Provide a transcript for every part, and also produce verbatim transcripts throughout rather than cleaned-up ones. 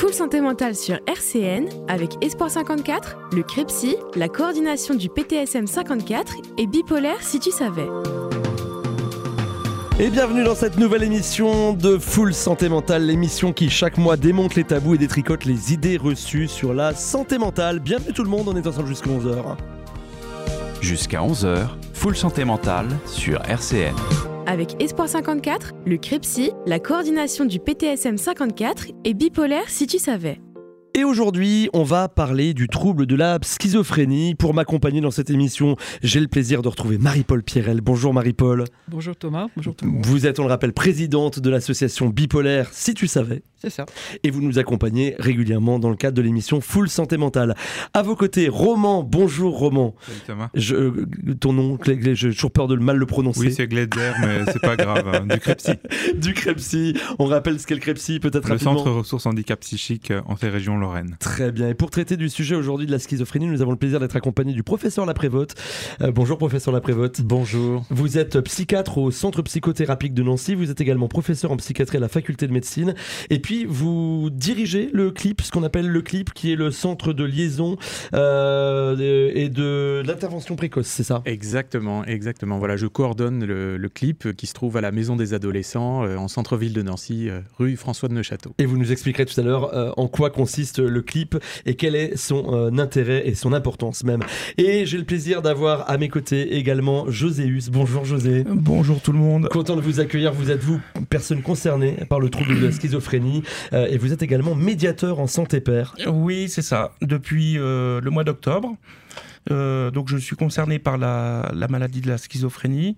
Full Santé Mentale sur R C N avec Espoir cinquante-quatre, le Crepsy, la coordination du P T S M cinquante-quatre et Bipolaire si tu savais. Et bienvenue dans cette nouvelle émission de Full Santé Mentale, l'émission qui chaque mois démonte les tabous et détricote les idées reçues sur la santé mentale. Bienvenue tout le monde, on est ensemble jusqu'à onze heures. Jusqu'à onze heures, Full Santé Mentale sur R C N. Avec Espoir cinquante-quatre, le Crepsy, la coordination du P T S M cinquante-quatre et Bipolaire si tu savais. Et aujourd'hui, on va parler du trouble de la schizophrénie. Pour m'accompagner dans cette émission, j'ai le plaisir de retrouver Marie-Paul Pierrel. Bonjour Marie-Paul. Bonjour Thomas, bonjour tout le monde. Vous êtes, on le rappelle, présidente de l'association Bipolaire si tu savais. C'est ça. Et vous nous accompagnez régulièrement dans le cadre de l'émission Full Santé Mentale. À vos côtés, Roman. Bonjour Roman. Salut Thomas. Je, ton nom, j'ai toujours peur de mal le prononcer. Oui, c'est Gleider, mais c'est pas grave. Hein. Du Crepsy. Du Crepsy. On rappelle ce qu'est le Crepsy, peut-être le rapidement. Centre ressources handicap psychique en ces régions Lorraine. Très bien. Et pour traiter du sujet aujourd'hui de la schizophrénie, nous avons le plaisir d'être accompagnés du professeur Laprévote. Euh, bonjour professeur Laprévote. Bonjour. Vous êtes psychiatre au Centre psychothérapique de Nancy. Vous êtes également professeur en psychiatrie à la faculté de médecine. Et puis vous dirigez le CLIP, ce qu'on appelle le CLIP, qui est le centre de liaison euh, et de l'intervention précoce, c'est ça ? Exactement, exactement. Voilà, je coordonne le, le CLIP qui se trouve à la Maison des Adolescents euh, en centre-ville de Nancy, euh, rue François de Neufchâteau. Et vous nous expliquerez tout à l'heure euh, en quoi consiste le CLIP et quel est son euh, intérêt et son importance même. Et j'ai le plaisir d'avoir à mes côtés également Joséus. Bonjour José. Bonjour tout le monde. Content de vous accueillir. Vous êtes vous, personne concernée par le trouble de la schizophrénie euh, et vous êtes également médiateur en santé pair. Oui, c'est ça. Depuis euh, le mois d'octobre. Euh, donc je suis concerné par la, la maladie de la schizophrénie.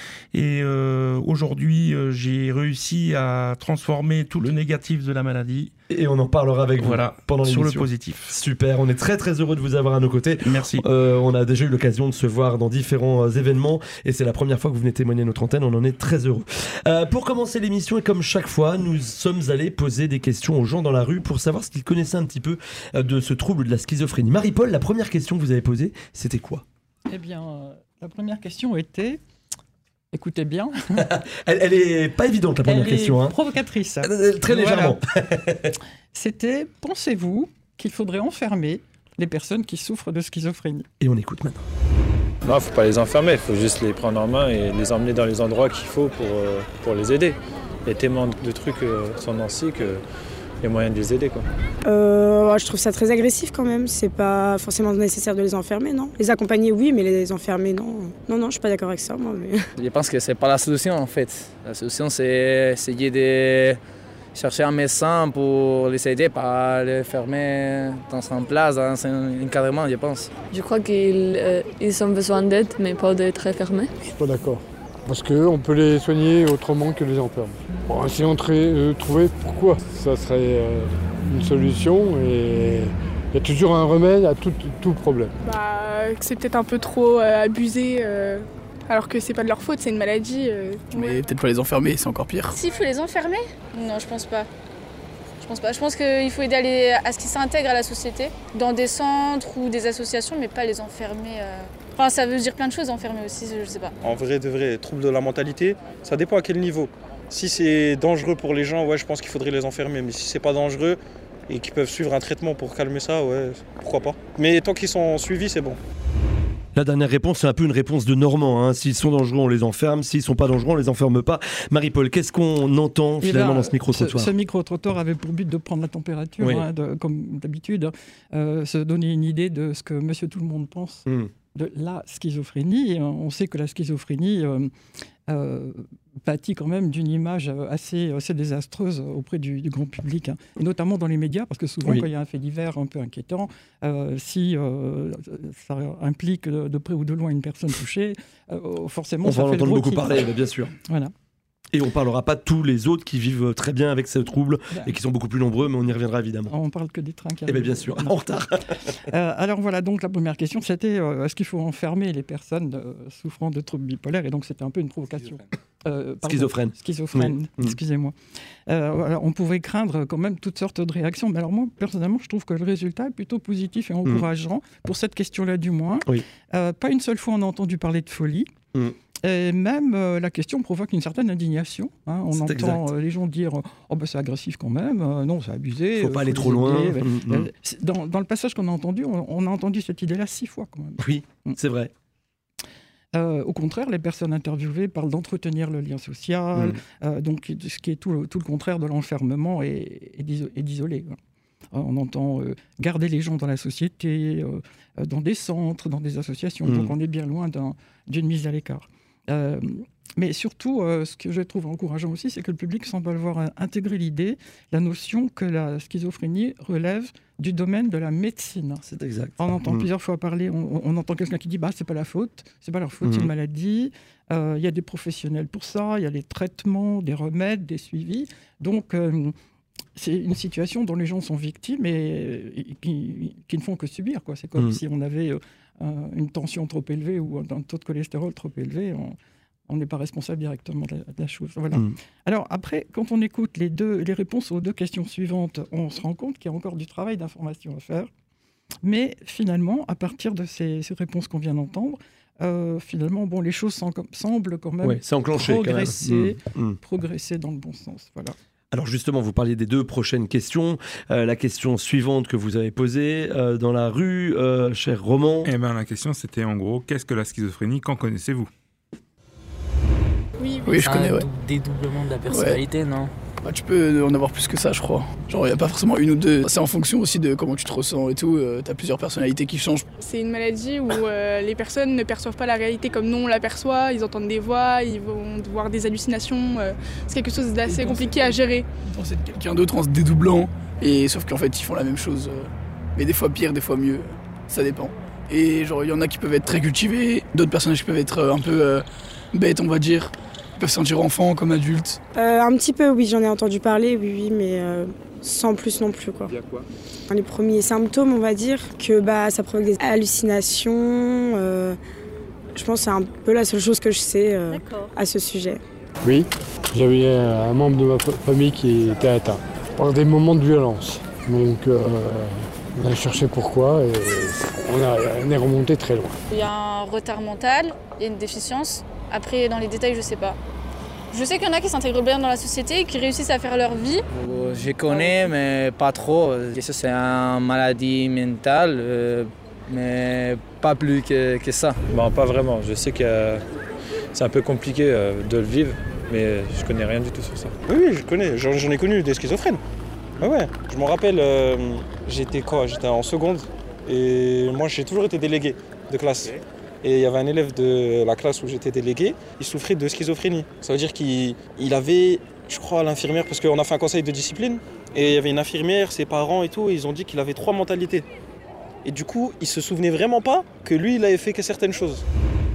Et euh, aujourd'hui, euh, j'ai réussi à transformer tout le négatif de la maladie. Et on en parlera avec vous voilà, pendant l'émission. Sur le positif. Super, on est très très heureux de vous avoir à nos côtés. Merci. Euh, on a déjà eu l'occasion de se voir dans différents euh, événements et c'est la première fois que vous venez témoigner à notre antenne, on en est très heureux. Euh, pour commencer l'émission et comme chaque fois, nous sommes allés poser des questions aux gens dans la rue pour savoir ce qu'ils connaissaient un petit peu euh, de ce trouble de la schizophrénie. Marie-Paul, la première question que vous avez posée, c'était quoi ? Eh bien, euh, la première question était... Écoutez bien. elle, elle est pas évidente la première elle question. Elle est hein. provocatrice. Euh, très légèrement. Voilà. C'était, pensez-vous qu'il faudrait enfermer les personnes qui souffrent de schizophrénie ? Et on écoute maintenant. Non, il ne faut pas les enfermer, il faut juste les prendre en main et les emmener dans les endroits qu'il faut pour, euh, pour les aider. Il y a tellement de trucs euh, sur Nancy que... il y a moyen de les aider, quoi. Euh, je trouve ça très agressif quand même. C'est pas forcément nécessaire de les enfermer, non. Les accompagner, oui, mais les enfermer, non. Non, non, je suis pas d'accord avec ça, moi. Mais... Je pense que c'est pas la solution, en fait. La solution, c'est essayer de chercher un médecin pour les aider, pas les fermer dans une place, dans un encadrement, je pense. Je crois qu'ils euh, ils ont besoin d'aide, mais pas d'être fermés. Je suis pas d'accord. Parce qu'on peut les soigner autrement que les enfermer. Bon, essayons de euh, trouver pourquoi ça serait euh, une solution et il y a toujours un remède à tout, tout problème. Bah, c'est peut-être un peu trop euh, abusé, euh, alors que c'est pas de leur faute, c'est une maladie. Euh, Mais ouais. peut-être pas les enfermer, c'est encore pire. S'il faut les enfermer ? Non, je pense pas. Je pense pas. Je pense qu'il faut aider à, les, à ce qu'ils s'intègrent à la société, dans des centres ou des associations, mais pas les enfermer. Euh... Enfin, ça veut dire plein de choses, enfermer aussi, je sais pas. En vrai, de vrai, troubles de la mentalité, ça dépend à quel niveau. Si c'est dangereux pour les gens, ouais, je pense qu'il faudrait les enfermer. Mais si c'est pas dangereux et qu'ils peuvent suivre un traitement pour calmer ça, ouais, pourquoi pas. Mais tant qu'ils sont suivis, c'est bon. La dernière réponse, c'est un peu une réponse de Normand. Hein. S'ils sont dangereux, on les enferme. S'ils sont pas dangereux, on les enferme pas. Marie-Paul, qu'est-ce qu'on entend finalement là, dans ce micro-trottoir ? Ce, ce micro-trottoir avait pour but de prendre la température, oui. hein, de, comme d'habitude, euh, se donner une idée de ce que Monsieur Tout le Monde pense mmh. de la schizophrénie. Et on sait que la schizophrénie euh, euh, pâtit quand même d'une image assez, assez désastreuse auprès du, du grand public, hein. Et notamment dans les médias, parce que souvent, oui. quand il y a un fait divers un peu inquiétant, euh, si euh, ça implique de, de près ou de loin une personne touchée, euh, forcément, on ça va fait entendre le beaucoup qui... parler, bien sûr. Voilà. Et on ne parlera pas de tous les autres qui vivent très bien avec ce trouble ben, et qui sont beaucoup plus nombreux, mais on y reviendra évidemment. On parle que des trains qui arrivent. Eh bien, bien sûr, en retard. euh, alors voilà, donc la première question, c'était euh, est-ce qu'il faut enfermer les personnes euh, souffrant de troubles bipolaires ? Et donc c'était un peu une provocation. Euh, Schizophrène. Schizophrène, oui. excusez-moi. Euh, voilà, on pouvait craindre quand même toutes sortes de réactions. Mais alors moi, personnellement, je trouve que le résultat est plutôt positif et encourageant, mmh. pour cette question-là du moins. Oui. Euh, pas une seule fois on a entendu parler de folie. Mmh. Et même euh, la question provoque une certaine indignation. Hein. On c'est entend euh, les gens dire « Oh ben c'est agressif quand même, euh, non c'est abusé. » Il ne faut pas aller trop loin. Mmh. Euh, dans, dans le passage qu'on a entendu, on, on a entendu cette idée-là six fois quand même. Oui, mmh. c'est vrai. Euh, au contraire, les personnes interviewées parlent d'entretenir le lien social, mmh. euh, donc, ce qui est tout le, tout le contraire de l'enfermement et, et d'isoler. On entend euh, garder les gens dans la société, euh, dans des centres, dans des associations. Mmh. Donc on est bien loin d'un, d'une mise à l'écart. Euh, mais surtout, euh, ce que je trouve encourageant aussi, c'est que le public semble avoir intégré l'idée, la notion que la schizophrénie relève du domaine de la médecine. C'est exact. On entend mmh. plusieurs fois parler, on, on entend quelqu'un qui dit bah, « c'est pas la faute, c'est pas leur faute, mmh. c'est une maladie, il euh, y a des professionnels pour ça, il y a les traitements, des remèdes, des suivis. » Donc, euh, c'est une situation dont les gens sont victimes et, et qui, qui ne font que subir, quoi. C'est comme mmh. si on avait euh, une tension trop élevée ou un taux de cholestérol trop élevé. On n'est pas responsable directement de la, de la chose. Voilà. Mmh. Alors après, quand on écoute les, deux, les réponses aux deux questions suivantes, on se rend compte qu'il y a encore du travail d'information à faire. Mais finalement, à partir de ces, ces réponses qu'on vient d'entendre, euh, finalement, bon, les choses sem- semblent quand même ouais, c'est enclenché, progresser, quand même. Mmh. progresser dans le bon sens. Voilà. Alors justement, vous parliez des deux prochaines questions. Euh, la question suivante que vous avez posée, euh, dans la rue, euh, cher Roman. Eh ben, la question, c'était en gros, qu'est-ce que la schizophrénie? Qu'en connaissez-vous? Oui, oui je connais, ouais. Dédoublement de la personnalité, ouais. non? Bah, tu peux en avoir plus que ça, je crois. Genre, il n'y a pas forcément une ou deux. C'est en fonction aussi de comment tu te ressens et tout. Euh, tu as plusieurs personnalités qui changent. C'est une maladie où euh, les personnes ne perçoivent pas la réalité comme nous on l'aperçoit. Ils entendent des voix, ils vont voir des hallucinations. Euh, c'est quelque chose d'assez compliqué à gérer. Ils pensent être quelqu'un d'autre en se dédoublant. Et sauf qu'en fait, ils font la même chose. Euh, mais des fois pire, des fois mieux. Ça dépend. Et genre, il y en a qui peuvent être très cultivés. D'autres personnages qui peuvent être euh, un peu euh, bêtes, on va dire. Ils peuvent se sentir enfants comme adultes. Euh, un petit peu, oui, j'en ai entendu parler, oui, oui, mais euh, sans plus non plus, quoi. Il y a quoi? Dans les premiers symptômes, on va dire que bah, ça provoque des hallucinations. Euh, je pense que c'est un peu la seule chose que je sais euh, à ce sujet. Oui, j'avais un membre de ma famille qui était atteint par des moments de violence. Donc, euh, on a cherché pourquoi et on, a, on est remonté très loin. Il y a un retard mental, il y a une déficience. Après, dans les détails, je sais pas. Je sais qu'il y en a qui s'intègrent bien dans la société et qui réussissent à faire leur vie. Je connais, mais pas trop. C'est une maladie mentale, euh, mais pas plus que, que ça. Bon, pas vraiment. Je sais que euh, c'est un peu compliqué euh, de le vivre, mais je connais rien du tout sur ça. Oui, oui, je connais. J'en, j'en ai connu des schizophrènes. Ah ouais, je me rappelle, euh, j'étais quoi? J'étais en seconde et moi j'ai toujours été délégué de classe. Et il y avait un élève de la classe où j'étais délégué, il souffrait de schizophrénie. Ça veut dire qu'il il avait, je crois, l'infirmière, parce qu'on a fait un conseil de discipline, et il y avait une infirmière, ses parents et tout, et ils ont dit qu'il avait trois mentalités. Et du coup, il se souvenait vraiment pas que lui, il avait fait que certaines choses.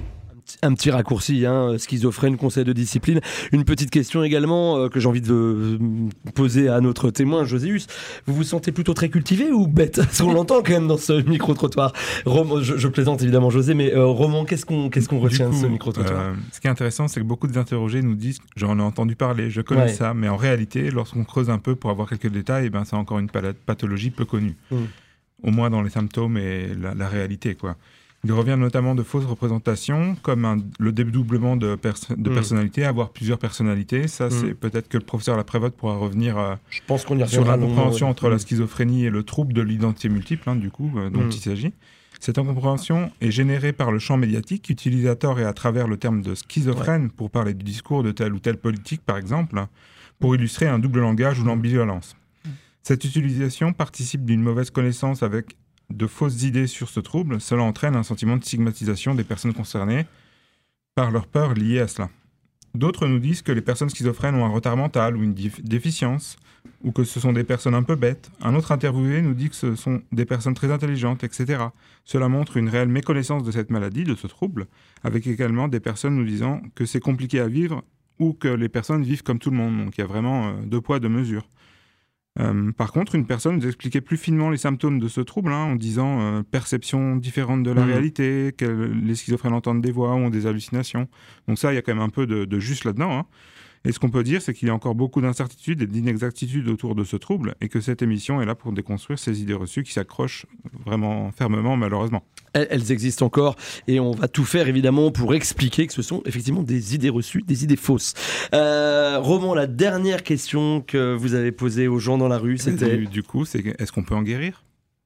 Un petit raccourci, hein, schizophrène, conseil de discipline. Une petite question également euh, que j'ai envie de euh, poser à notre témoin, Joséus. Vous vous sentez plutôt très cultivé ou bête? Parce qu'on l'entend quand même dans ce micro-trottoir. Roman, je, je plaisante évidemment, José, mais euh, Roman, qu'est-ce qu'on, qu'est-ce qu'on retient coup, de ce micro-trottoir? euh, Ce qui est intéressant, c'est que beaucoup d'interrogés nous disent « j'en ai entendu parler, je connais ouais. ça », mais en réalité, lorsqu'on creuse un peu pour avoir quelques détails, eh ben, c'est encore une pathologie peu connue. Mmh. Au moins dans les symptômes et la, la réalité, quoi. Il revient notamment de fausses représentations, comme un, le dédoublement de, pers- de mmh. personnalité, avoir plusieurs personnalités. Ça, mmh. c'est peut-être que le professeur Laprévotte pourra revenir euh, Je pense qu'on y sur la longuement, compréhension ouais. entre mmh. la schizophrénie et le trouble de l'identité multiple, hein, du coup, euh, dont mmh. il s'agit. Cette incompréhension est générée par le champ médiatique, utilisé à tort et à travers le terme de schizophrène ouais. pour parler du discours de tel ou tel politique, par exemple, pour illustrer un double langage ou l'ambivalence. Mmh. Cette utilisation participe d'une mauvaise connaissance avec de fausses idées sur ce trouble. Cela entraîne un sentiment de stigmatisation des personnes concernées par leur peur liée à cela. D'autres nous disent que les personnes schizophrènes ont un retard mental ou une dif- déficience, ou que ce sont des personnes un peu bêtes. Un autre interviewé nous dit que ce sont des personnes très intelligentes, et cetera. Cela montre une réelle méconnaissance de cette maladie, de ce trouble, avec également des personnes nous disant que c'est compliqué à vivre ou que les personnes vivent comme tout le monde. Donc il y a vraiment euh, deux poids, deux mesures. Euh, par contre, une personne nous expliquait plus finement les symptômes de ce trouble, hein, en disant euh, perception différente de la mmh. réalité, que les schizophrènes entendent des voix ou ont des hallucinations. Donc ça, il y a quand même un peu de, de juste là-dedans. Hein. Et ce qu'on peut dire, c'est qu'il y a encore beaucoup d'incertitudes et d'inexactitudes autour de ce trouble et que cette émission est là pour déconstruire ces idées reçues qui s'accrochent vraiment fermement, malheureusement. Elles existent encore et on va tout faire évidemment pour expliquer que ce sont effectivement des idées reçues, des idées fausses. Euh, Roman, la dernière question que vous avez posée aux gens dans la rue, c'était... Du, du coup, c'est est-ce qu'on peut en guérir ?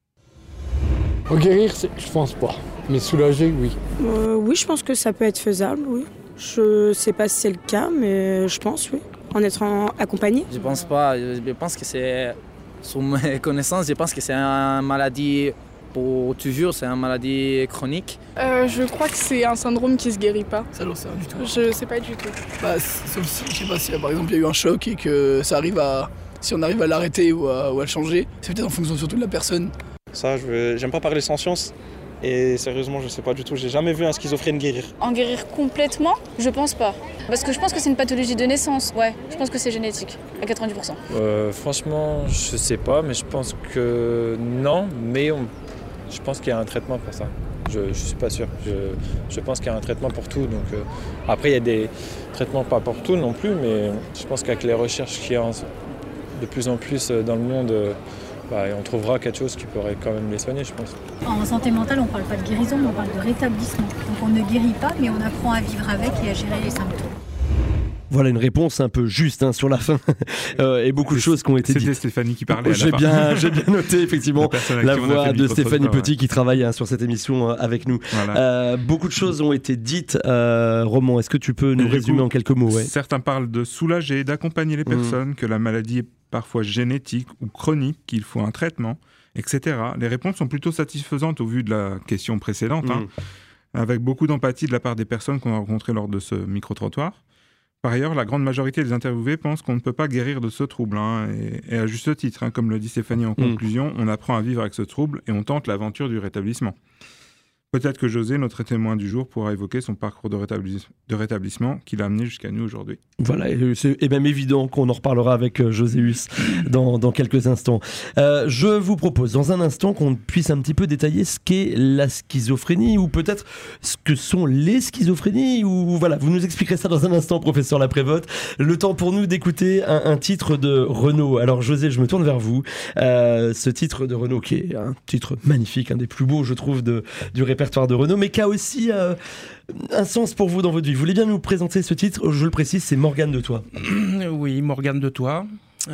En guérir, c'est... je pense pas. Mais soulager, oui. Euh, oui, je pense que ça peut être faisable, oui. Je sais pas si c'est le cas, mais je pense, oui. En étant accompagné. Je pense pas. Je pense que c'est, sur mes connaissances, je pense que c'est une maladie pour toujours, c'est une maladie chronique. Euh, je crois que c'est un syndrome qui se guérit pas. Ça, j'en sais rien du tout. Je sais pas du tout. Bah, sauf si, je sais pas si par exemple il y a eu un choc et que ça arrive à, si on arrive à l'arrêter ou à, ou à le changer, c'est peut-être en fonction surtout de la personne. Ça, je veux, j'aime pas parler sans science. Et sérieusement, je sais pas du tout, j'ai jamais vu un schizophrène guérir. En guérir complètement, je pense pas. Parce que je pense que c'est une pathologie de naissance, ouais. Je pense que c'est génétique, à quatre-vingt-dix pour cent. Euh, franchement, je sais pas, mais je pense que non, mais on... je pense qu'il y a un traitement pour ça. Je, je suis pas sûr. Je, je pense qu'il y a un traitement pour tout. Donc, euh... après, il y a des traitements pas pour tout non plus, mais je pense qu'avec les recherches qu'il y a de plus en plus dans le monde, bah, on trouvera quelque chose qui pourrait quand même les soigner, je pense. En santé mentale, on ne parle pas de guérison, mais on parle de rétablissement. Donc on ne guérit pas, mais on apprend à vivre avec et à gérer les symptômes. Voilà une réponse un peu juste hein, sur la fin euh, et beaucoup de choses qui ont été dites. C'était Stéphanie qui parlait à la j'ai fin. Bien, j'ai bien noté effectivement la, la voix de Stéphanie Petit ouais. qui travaille hein, sur cette émission euh, avec nous. Voilà. Euh, beaucoup de choses ont été dites. Euh, Roman, est-ce que tu peux nous et résumer coup, en quelques mots ouais. Certains parlent de soulager, d'accompagner les personnes, mmh. que la maladie est parfois génétique ou chronique, qu'il faut un traitement, et cetera. Les réponses sont plutôt satisfaisantes au vu de la question précédente, mmh. hein, avec beaucoup d'empathie de la part des personnes qu'on a rencontrées lors de ce micro-trottoir. Par ailleurs, la grande majorité des interviewés pensent qu'on ne peut pas guérir de ce trouble, hein, et, et à juste titre, hein, comme le dit Stéphanie en mmh. conclusion, on apprend à vivre avec ce trouble et on tente l'aventure du rétablissement. Peut-être que José, notre témoin du jour, pourra évoquer son parcours de, rétablis- de rétablissement qui l'a amené jusqu'à nous aujourd'hui. Voilà, et c'est et même évident qu'on en reparlera avec euh, Joséus dans, dans quelques instants. Euh, je vous propose dans un instant qu'on puisse un petit peu détailler ce qu'est la schizophrénie ou peut-être ce que sont les schizophrénies. Ou voilà, vous nous expliquerez ça dans un instant, professeur Laprévotte. Le temps pour nous d'écouter un, un titre de Renaud. Alors José, je me tourne vers vous. Euh, ce titre de Renaud qui est un titre magnifique, un des plus beaux, je trouve, de, du répertoire de Renaud, mais qui a aussi euh, un sens pour vous dans votre vie. Vous voulez bien nous présenter ce titre ? Je le précise, c'est Morgane de Toi. Oui, Morgane de Toi,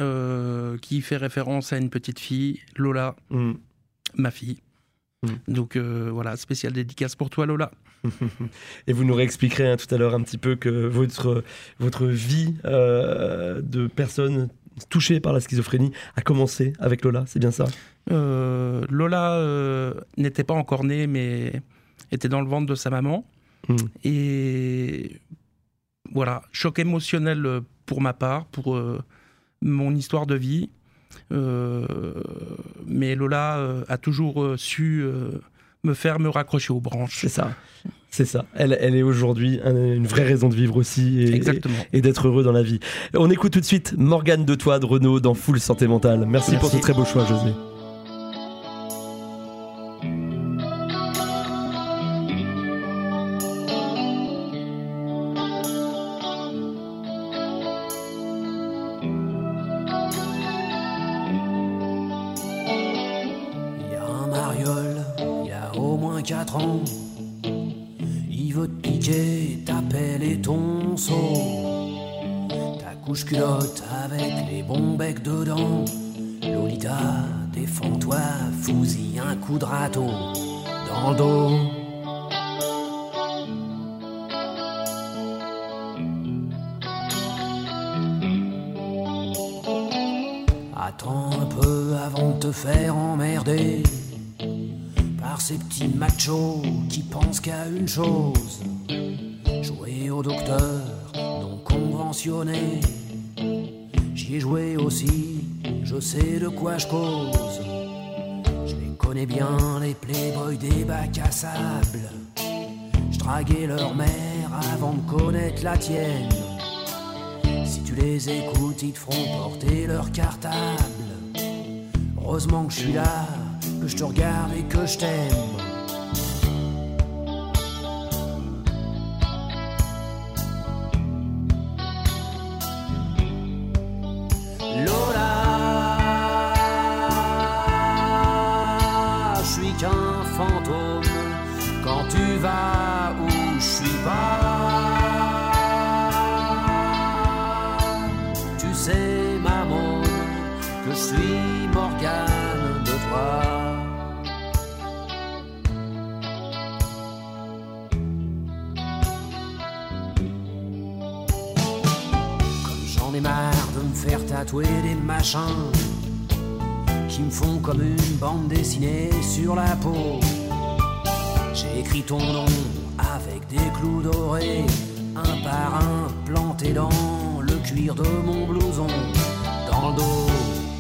euh, qui fait référence à une petite fille, Lola, mm. ma fille. Mm. Donc euh, voilà, spéciale dédicace pour toi, Lola. Et vous nous réexpliquerez hein, tout à l'heure un petit peu que votre, votre vie euh, de personne touchée par la schizophrénie a commencé avec Lola, c'est bien ça ? euh, Lola euh, n'était pas encore née, mais était dans le ventre de sa maman. Mmh. Et voilà, choc émotionnel pour ma part, pour euh, mon histoire de vie. Euh, mais Lola euh, a toujours euh, su euh, me faire me raccrocher aux branches. C'est ça. C'est ça. Elle, elle est aujourd'hui une vraie raison de vivre aussi et, Exactement. et, et d'être heureux dans la vie. On écoute tout de suite Morgane de Toi de Renaud dans Full Santé Mentale. Merci, Merci pour ce très beau choix, José. Il y a un mariole, il y a au moins quatre ans. Il veut te piquer ta pelle et ton seau, ta couche culotte avec les bons becs dedans. Lolita, défends-toi, fous-y un coup de râteau dans le dos. Attends un peu avant de te faire emmerder par ces petits machos qui pensent qu'à une chose, jouer au docteur non conventionné. J'y ai joué aussi, je sais de quoi je cause. Je les connais bien, les playboys des bacs à sable. Je draguais leur mère avant de connaître la tienne. Si tu les écoutes, ils te feront porter leur cartable. Heureusement que je suis là, que je te regarde et que je t'aime. Lola, je suis qu'un fantôme quand tu vas où je suis pas. Tu sais, maman, que je suis Morgane de toi. J'en ai marre de me faire tatouer des machins qui me font comme une bande dessinée sur la peau. J'ai écrit ton nom avec des clous dorés, un par un planté dans le cuir de mon blouson, dans le dos.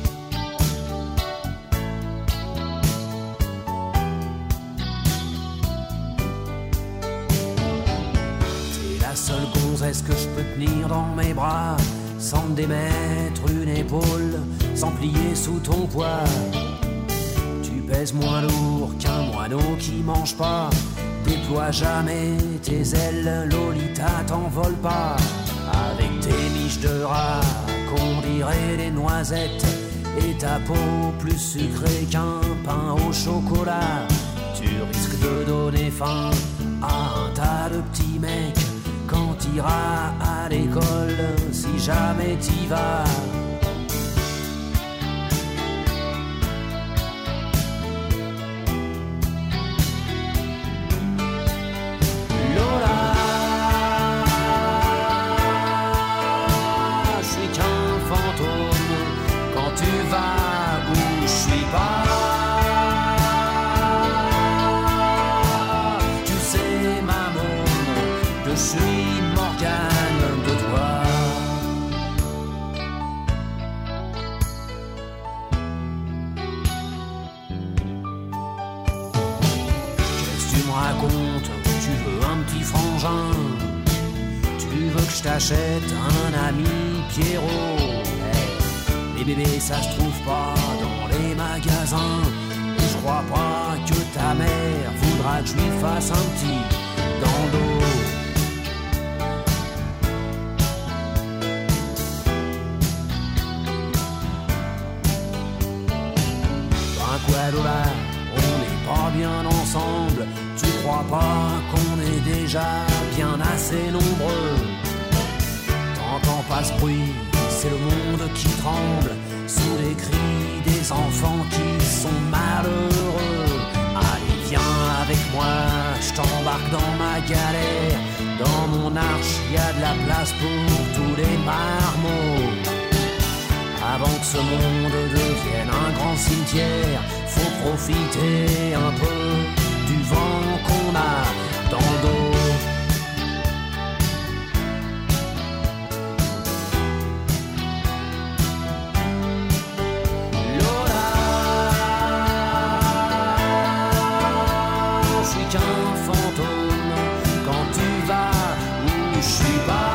T'es la seule gonzesse que je peux tenir dans mes bras, sans me démettre une épaule, sans plier sous ton poids. Tu pèses moins lourd qu'un moineau qui mange pas. Déploie jamais tes ailes, Lolita, t'envole pas. Avec tes miches de rat qu'on dirait des noisettes, et ta peau plus sucrée qu'un pain au chocolat. Tu risques de donner faim à un tas de petits mecs quand t'iras à l'école, si jamais t'y vas. Lola, je suis qu'un fantôme quand tu vas où je suis pas. Tu sais, maman, que je suis Morgane de toi. Qu'est-ce que tu me racontes? Tu veux un petit frangin? Tu veux que je t'achète un ami Pierrot? Hey, les bébés ça se trouve pas dans les magasins, et je crois pas que ta mère voudra que je lui fasse un petit dans le dos. Quoi Lola, on n'est pas bien ensemble. Tu crois pas qu'on est déjà bien assez nombreux? T'entends pas ce bruit, c'est le monde qui tremble sous les cris des enfants qui sont malheureux. Allez viens avec moi, je t'embarque dans ma galère. Dans mon arche, y a de la place pour tous les marmots. Avant que ce monde devienne un grand cimetière, faut profiter un peu du vent qu'on a dans le dos. Lola, je suis qu'un fantôme quand tu vas où je suis pas.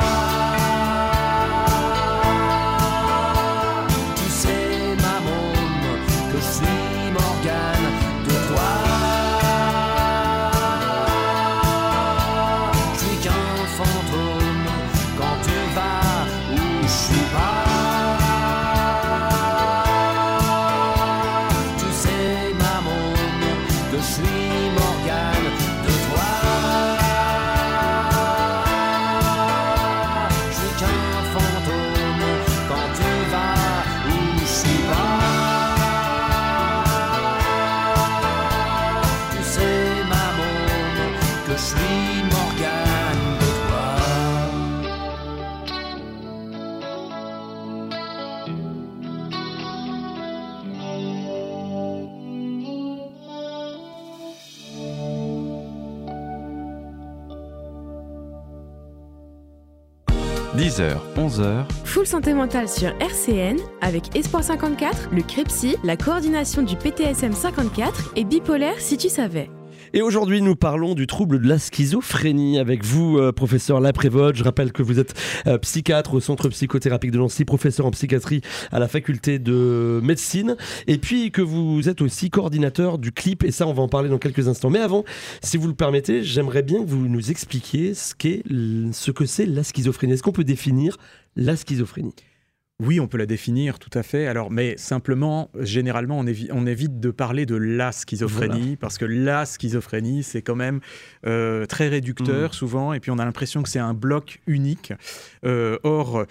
dix heures, onze heures. Full santé mentale sur R C N avec Espoir cinquante-quatre, le CREPSI, la coordination du P T S M cinquante-quatre et Bipolaire si tu savais. Et aujourd'hui, nous parlons du trouble de la schizophrénie avec vous, euh, professeur Laprévotte. Je rappelle que vous êtes euh, psychiatre au Centre psychothérapique de Nancy, professeur en psychiatrie à la faculté de médecine, et puis que vous êtes aussi coordinateur du C L I P, et ça, on va en parler dans quelques instants. Mais avant, si vous le permettez, j'aimerais bien que vous nous expliquiez ce qu'est, ce que c'est la schizophrénie. Est-ce qu'on peut définir la schizophrénie ? Oui, on peut la définir, tout à fait. Alors, mais simplement, généralement, on, évi- on évite de parler de la schizophrénie, voilà. Parce que la schizophrénie, c'est quand même euh, très réducteur, mmh. souvent, et puis on a l'impression que c'est un bloc unique. Euh, or,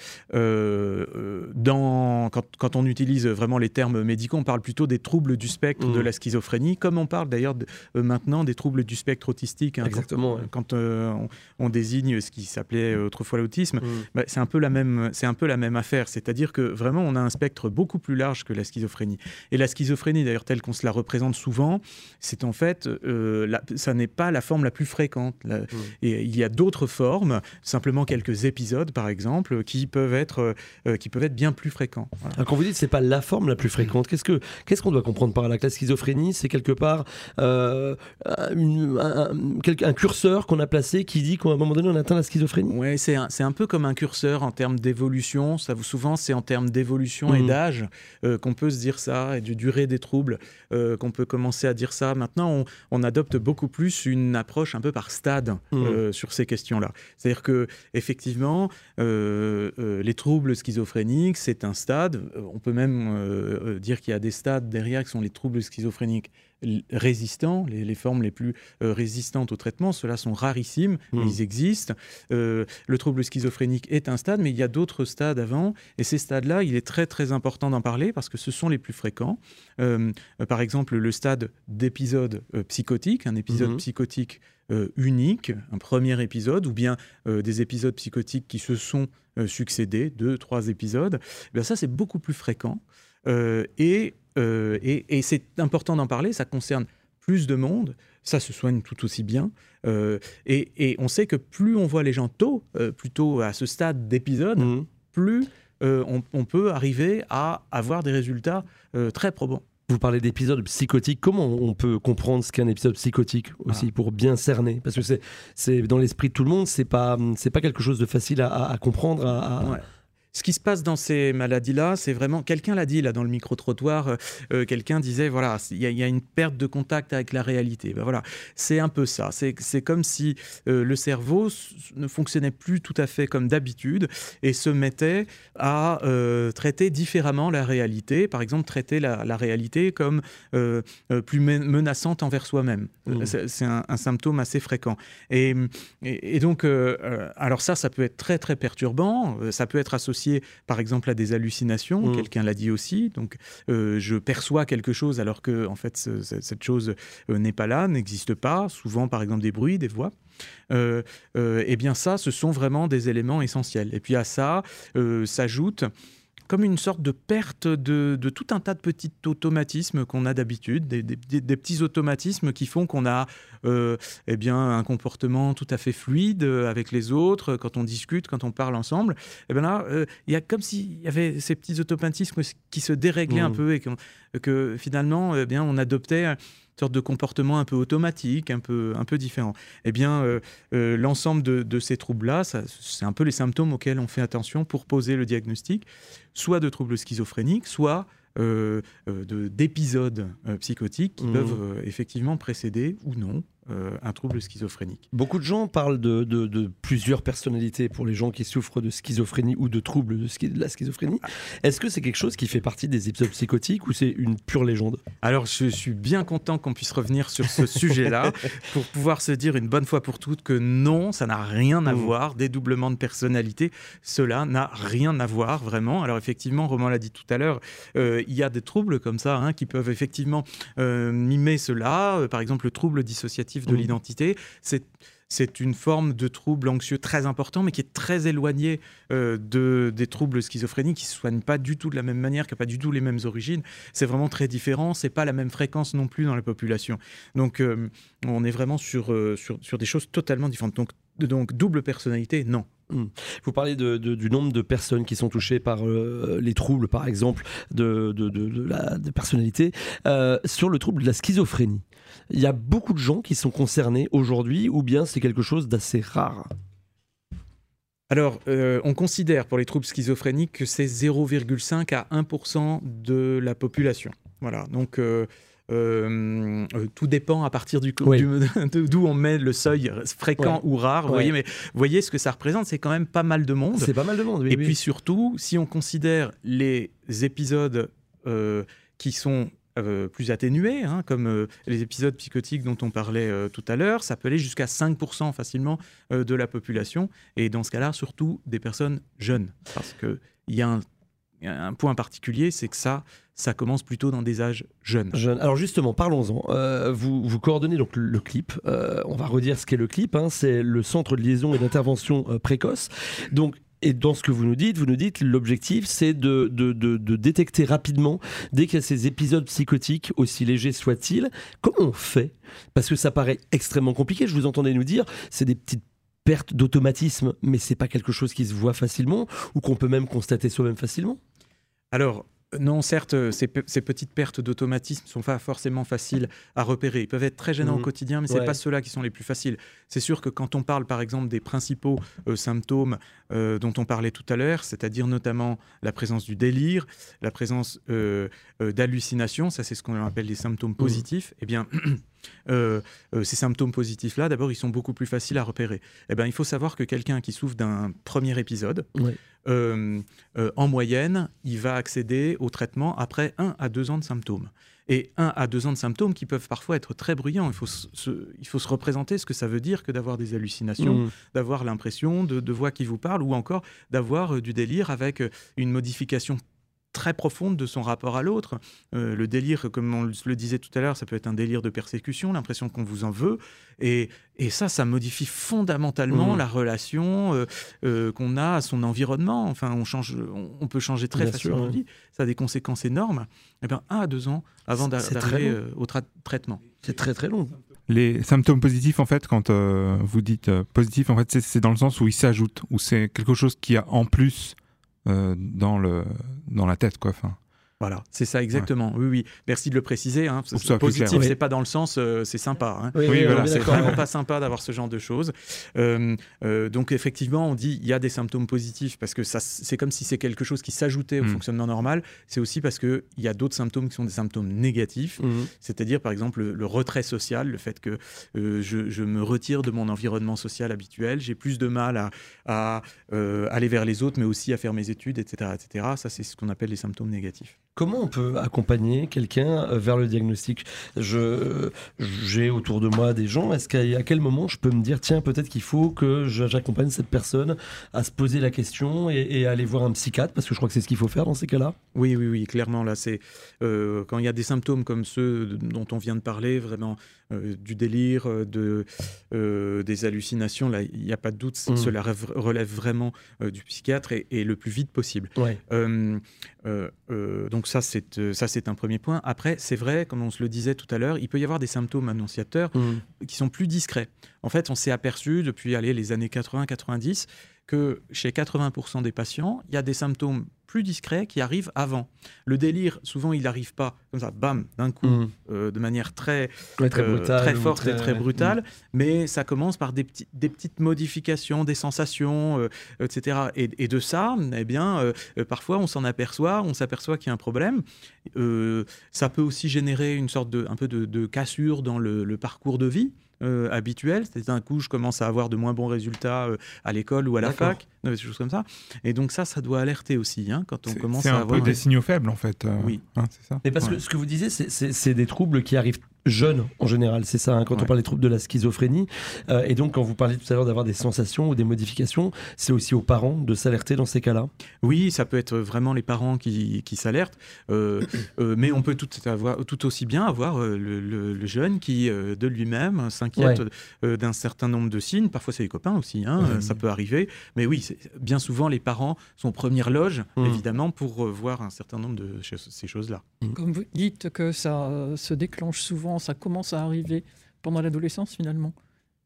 euh, dans, quand, quand on utilise vraiment les termes médicaux, on parle plutôt des troubles du spectre mmh. de la schizophrénie, comme on parle d'ailleurs de, euh, maintenant des troubles du spectre autistique. Hein, Exactement. Quand, ouais. quand euh, on, on désigne ce qui s'appelait autrefois l'autisme, mmh. bah, c'est un peu la même, c'est un peu la même affaire. C'est-à-dire que vraiment, on a un spectre beaucoup plus large que la schizophrénie. Et la schizophrénie, d'ailleurs, telle qu'on se la représente souvent, c'est en fait, euh, la, ça n'est pas la forme la plus fréquente. La, mmh. Et il y a d'autres formes, simplement quelques épisodes, par exemple, qui peuvent être, euh, qui peuvent être bien plus fréquents. Voilà. Alors, quand vous dites que ce n'est pas la forme la plus fréquente, qu'est-ce, que, qu'est-ce qu'on doit comprendre par là? Que la schizophrénie, c'est quelque part euh, une, un, un, un curseur qu'on a placé qui dit qu'à un moment donné, on atteint la schizophrénie? Oui, c'est un, c'est un peu comme un curseur en termes d'évolution. Ça, souvent, c'est en termes d'évolution mmh. et d'âge euh, qu'on peut se dire ça, et de durée des troubles, euh, qu'on peut commencer à dire ça. Maintenant, on, on adopte beaucoup plus une approche un peu par stade mmh. euh, sur ces questions-là. C'est-à-dire qu'effectivement, euh, euh, les troubles schizophréniques, c'est un stade. On peut même euh, dire qu'il y a des stades derrière qui sont les troubles schizophréniques résistants, les, les formes les plus euh, résistantes au traitement. Ceux-là sont rarissimes, mmh. mais ils existent. Euh, le trouble schizophrénique est un stade, mais il y a d'autres stades avant, et ces stades-là, il est très très important d'en parler parce que ce sont les plus fréquents. Euh, euh, par exemple, le stade d'épisode euh, psychotique, un épisode mmh. psychotique euh, unique, un premier épisode, ou bien euh, des épisodes psychotiques qui se sont euh, succédés, deux, trois épisodes, eh bien ça c'est beaucoup plus fréquent. Euh, et Euh, et, et c'est important d'en parler, ça concerne plus de monde, ça se soigne tout aussi bien. Euh, et, et on sait que plus on voit les gens tôt, euh, plutôt à ce stade d'épisode, mmh. plus euh, on, on peut arriver à avoir des résultats euh, très probants. Vous parlez d'épisodes psychotiques. Comment on peut comprendre ce qu'est un épisode psychotique aussi, ah. pour bien cerner? Parce que c'est, c'est dans l'esprit de tout le monde, c'est pas, c'est pas quelque chose de facile à, à, à comprendre, à, à... Ouais. Ce qui se passe dans ces maladies-là, c'est vraiment... Quelqu'un l'a dit, là, dans le micro-trottoir, euh, quelqu'un disait, voilà, il y, y a une perte de contact avec la réalité. Ben voilà, c'est un peu ça. C'est, c'est comme si euh, le cerveau ne fonctionnait plus tout à fait comme d'habitude et se mettait à euh, traiter différemment la réalité. Par exemple, traiter la, la réalité comme euh, plus menaçante envers soi-même. Mmh. C'est, c'est un, un symptôme assez fréquent. Et, et, et donc, euh, alors ça, ça peut être très, très perturbant. Ça peut être associé par exemple à des hallucinations, mmh. quelqu'un l'a dit aussi, donc euh, je perçois quelque chose alors que en fait ce, ce, cette chose euh, n'est pas là, n'existe pas, souvent par exemple des bruits, des voix. Euh, euh, et bien ça, ce sont vraiment des éléments essentiels. Et puis à ça euh, s'ajoute comme une sorte de perte de, de tout un tas de petits automatismes qu'on a d'habitude, des, des, des petits automatismes qui font qu'on a euh, eh bien, un comportement tout à fait fluide avec les autres, quand on discute, quand on parle ensemble. Et bien là, euh, il y a comme s'il y avait ces petits automatismes qui se déréglaient mmh. un peu et que, que finalement, eh bien, on adoptait une sorte de comportement un peu automatique, un peu, un peu différent. Eh bien, euh, euh, l'ensemble de, de ces troubles-là, ça, c'est un peu les symptômes auxquels on fait attention pour poser le diagnostic, soit de troubles schizophréniques, soit euh, euh, de, d'épisodes euh, psychotiques qui mmh. peuvent euh, effectivement précéder ou non Euh, un trouble schizophrénique. Beaucoup de gens parlent de, de, de plusieurs personnalités pour les gens qui souffrent de schizophrénie ou de troubles de, schi- de la schizophrénie. Est-ce que c'est quelque chose qui fait partie des épisodes psychotiques ou c'est une pure légende? Alors je suis bien content qu'on puisse revenir sur ce sujet-là pour pouvoir se dire une bonne fois pour toutes que non, ça n'a rien à mmh. voir. Dédoublement de personnalité, cela n'a rien à voir vraiment. Alors effectivement, Romain l'a dit tout à l'heure, euh, il y a des troubles comme ça hein, qui peuvent effectivement euh, mimer cela. Euh, par exemple, le trouble dissociatif de mmh. l'identité, c'est, c'est une forme de trouble anxieux très important, mais qui est très éloigné euh, de, des troubles schizophréniques, qui ne se soignent pas du tout de la même manière, qui n'ont pas du tout les mêmes origines. C'est vraiment très différent, ce n'est pas la même fréquence non plus dans la population. Donc, euh, on est vraiment sur, euh, sur, sur des choses totalement différentes. Donc, donc double personnalité, non. Vous parlez de, de, du nombre de personnes qui sont touchées par euh, les troubles, par exemple, de, de, de, de la de personnalité. Euh, sur le trouble de la schizophrénie, il y a beaucoup de gens qui sont concernés aujourd'hui, ou bien c'est quelque chose d'assez rare? Alors, euh, on considère pour les troubles schizophréniques que c'est zéro virgule cinq à un pour cent de la population. Voilà, donc... Euh, Euh, euh, tout dépend à partir du, oui. du d'où on met le seuil fréquent ouais. ou rare. Vous ouais. voyez, mais voyez ce que ça représente, c'est quand même pas mal de monde. C'est pas mal de monde. Oui, et oui. puis surtout, si on considère les épisodes euh, qui sont euh, plus atténués, hein, comme euh, les épisodes psychotiques dont on parlait euh, tout à l'heure, ça peut aller jusqu'à cinq pour cent facilement euh, de la population. Et dans ce cas-là, surtout des personnes jeunes, parce que il y a un Un point particulier, c'est que ça, ça commence plutôt dans des âges jeunes. Jeune. Alors justement, parlons-en. Euh, vous, vous coordonnez donc le, le clip. Euh, on va redire ce qu'est le clip. Hein. C'est le centre de liaison et d'intervention euh, précoce. Donc, et dans ce que vous nous dites, vous nous dites l'objectif, c'est de, de, de, de détecter rapidement dès qu'il y a ces épisodes psychotiques, aussi légers soient-ils. Comment on fait ? Parce que ça paraît extrêmement compliqué. Je vous entendais nous dire, c'est des petites perte d'automatisme, mais c'est pas quelque chose qui se voit facilement ou qu'on peut même constater soi-même facilement ? Alors, non, certes, ces, pe- ces petites pertes d'automatisme ne sont pas forcément faciles à repérer. Ils peuvent être très gênants mmh. au quotidien, mais ce n'est ouais. pas ceux-là qui sont les plus faciles. C'est sûr que quand on parle, par exemple, des principaux euh, symptômes euh, dont on parlait tout à l'heure, c'est-à-dire notamment la présence du délire, la présence euh, euh, d'hallucinations, ça c'est ce qu'on appelle les symptômes positifs, mmh. eh bien... Euh, euh, ces symptômes positifs-là, d'abord, ils sont beaucoup plus faciles à repérer. Eh ben, il faut savoir que quelqu'un qui souffre d'un premier épisode, ouais. euh, euh, en moyenne, il va accéder au traitement après un à deux ans de symptômes. Et un à deux ans de symptômes qui peuvent parfois être très bruyants. Il faut se, il faut se représenter ce que ça veut dire que d'avoir des hallucinations, mmh. d'avoir l'impression de, de voix qui vous parlent, ou encore d'avoir euh, du délire avec une modification très profonde de son rapport à l'autre. Euh, le délire, comme on le disait tout à l'heure, ça peut être un délire de persécution, l'impression qu'on vous en veut. Et, et ça, ça modifie fondamentalement mmh. la relation euh, euh, qu'on a à son environnement. Enfin, on, change, on, on peut changer très Bien facilement sûr, de vie. Ça a des conséquences énormes. Et bien, un à deux ans avant c'est, d'arriver c'est euh, au tra- traitement. C'est très, très long. Les symptômes positifs, en fait, quand euh, vous dites euh, positif, en fait, c'est, c'est dans le sens où ils s'ajoutent, où c'est quelque chose qui a en plus Euh, dans, le, dans la tête, quoi. Enfin, Voilà, c'est ça exactement. Ouais. Oui, oui. Merci de le préciser. Hein. C'est, c'est positif, clair, oui. c'est pas dans le sens euh, c'est sympa. Hein. Oui, oui, voilà, c'est vraiment pas sympa d'avoir ce genre de choses. Euh, euh, donc effectivement, on dit il y a des symptômes positifs parce que ça, c'est comme si c'est quelque chose qui s'ajoutait au mmh. fonctionnement normal. C'est aussi parce que il y a d'autres symptômes qui sont des symptômes négatifs, mmh. c'est-à-dire par exemple le, le retrait social, le fait que euh, je, je me retire de mon environnement social habituel, j'ai plus de mal à, à euh, aller vers les autres, mais aussi à faire mes études, et cetera, et cetera. Ça, c'est ce qu'on appelle les symptômes négatifs. Comment on peut accompagner quelqu'un vers le diagnostic ? Je, j'ai autour de moi des gens, est-ce qu'à à quel moment je peux me dire tiens, peut-être qu'il faut que j'accompagne cette personne à se poser la question et, et à aller voir un psychiatre, parce que je crois que c'est ce qu'il faut faire dans ces cas-là ? Oui, oui, oui, clairement, là, c'est euh, quand il y a des symptômes comme ceux dont on vient de parler, vraiment euh, du délire, de, euh, des hallucinations, là, il n'y a pas de doute, mmh. cela relève vraiment euh, du psychiatre et, et le plus vite possible. Ouais. Euh, euh, euh, donc ça c'est, euh, ça, c'est un premier point. Après, c'est vrai, comme on se le disait tout à l'heure, il peut y avoir des symptômes annonciateurs mmh. qui sont plus discrets. En fait, on s'est aperçu depuis allez, les années quatre-vingts quatre-vingt-dix que chez quatre-vingts pour cent des patients, il y a des symptômes plus discrets qui arrivent avant. Le délire, souvent, il n'arrive pas comme ça, bam, d'un coup, mmh. euh, de manière très, ouais, très, euh, brutale, très forte très... et très brutale, mmh. mais ça commence par des, petits, des petites modifications, des sensations, euh, et cetera. Et, et de ça, eh bien, euh, parfois, on s'en aperçoit, on s'aperçoit qu'il y a un problème. Euh, ça peut aussi générer une sorte de, un peu de, de cassure dans le, le parcours de vie. Euh, habituel, c'est d'un coup je commence à avoir de moins bons résultats euh, à l'école ou à la D'accord. fac, des choses comme ça. Et donc ça, ça doit alerter aussi hein, quand on c'est, commence c'est à un avoir peu des signaux faibles en fait. Euh, oui, hein, c'est ça. Mais parce ouais. que ce que vous disiez, c'est, c'est, c'est des troubles qui arrivent jeunes en général, c'est ça. Hein, quand ouais. on parle des troubles de la schizophrénie, euh, et donc quand vous parliez tout à l'heure d'avoir des sensations ou des modifications, c'est aussi aux parents de s'alerter dans ces cas-là. Oui, ça peut être vraiment les parents qui, qui s'alertent, euh, euh, mais on peut tout, avoir, tout aussi bien avoir euh, le, le, le jeune qui euh, de lui-même s'inquiète ouais. euh, d'un certain nombre de signes. Parfois c'est les copains aussi, hein, mmh. ça peut arriver. Mais oui, c'est, bien souvent les parents sont première loge, mmh. évidemment, pour euh, voir un certain nombre de ces choses-là. Comme vous dites que ça se déclenche souvent, ça commence à arriver pendant l'adolescence finalement.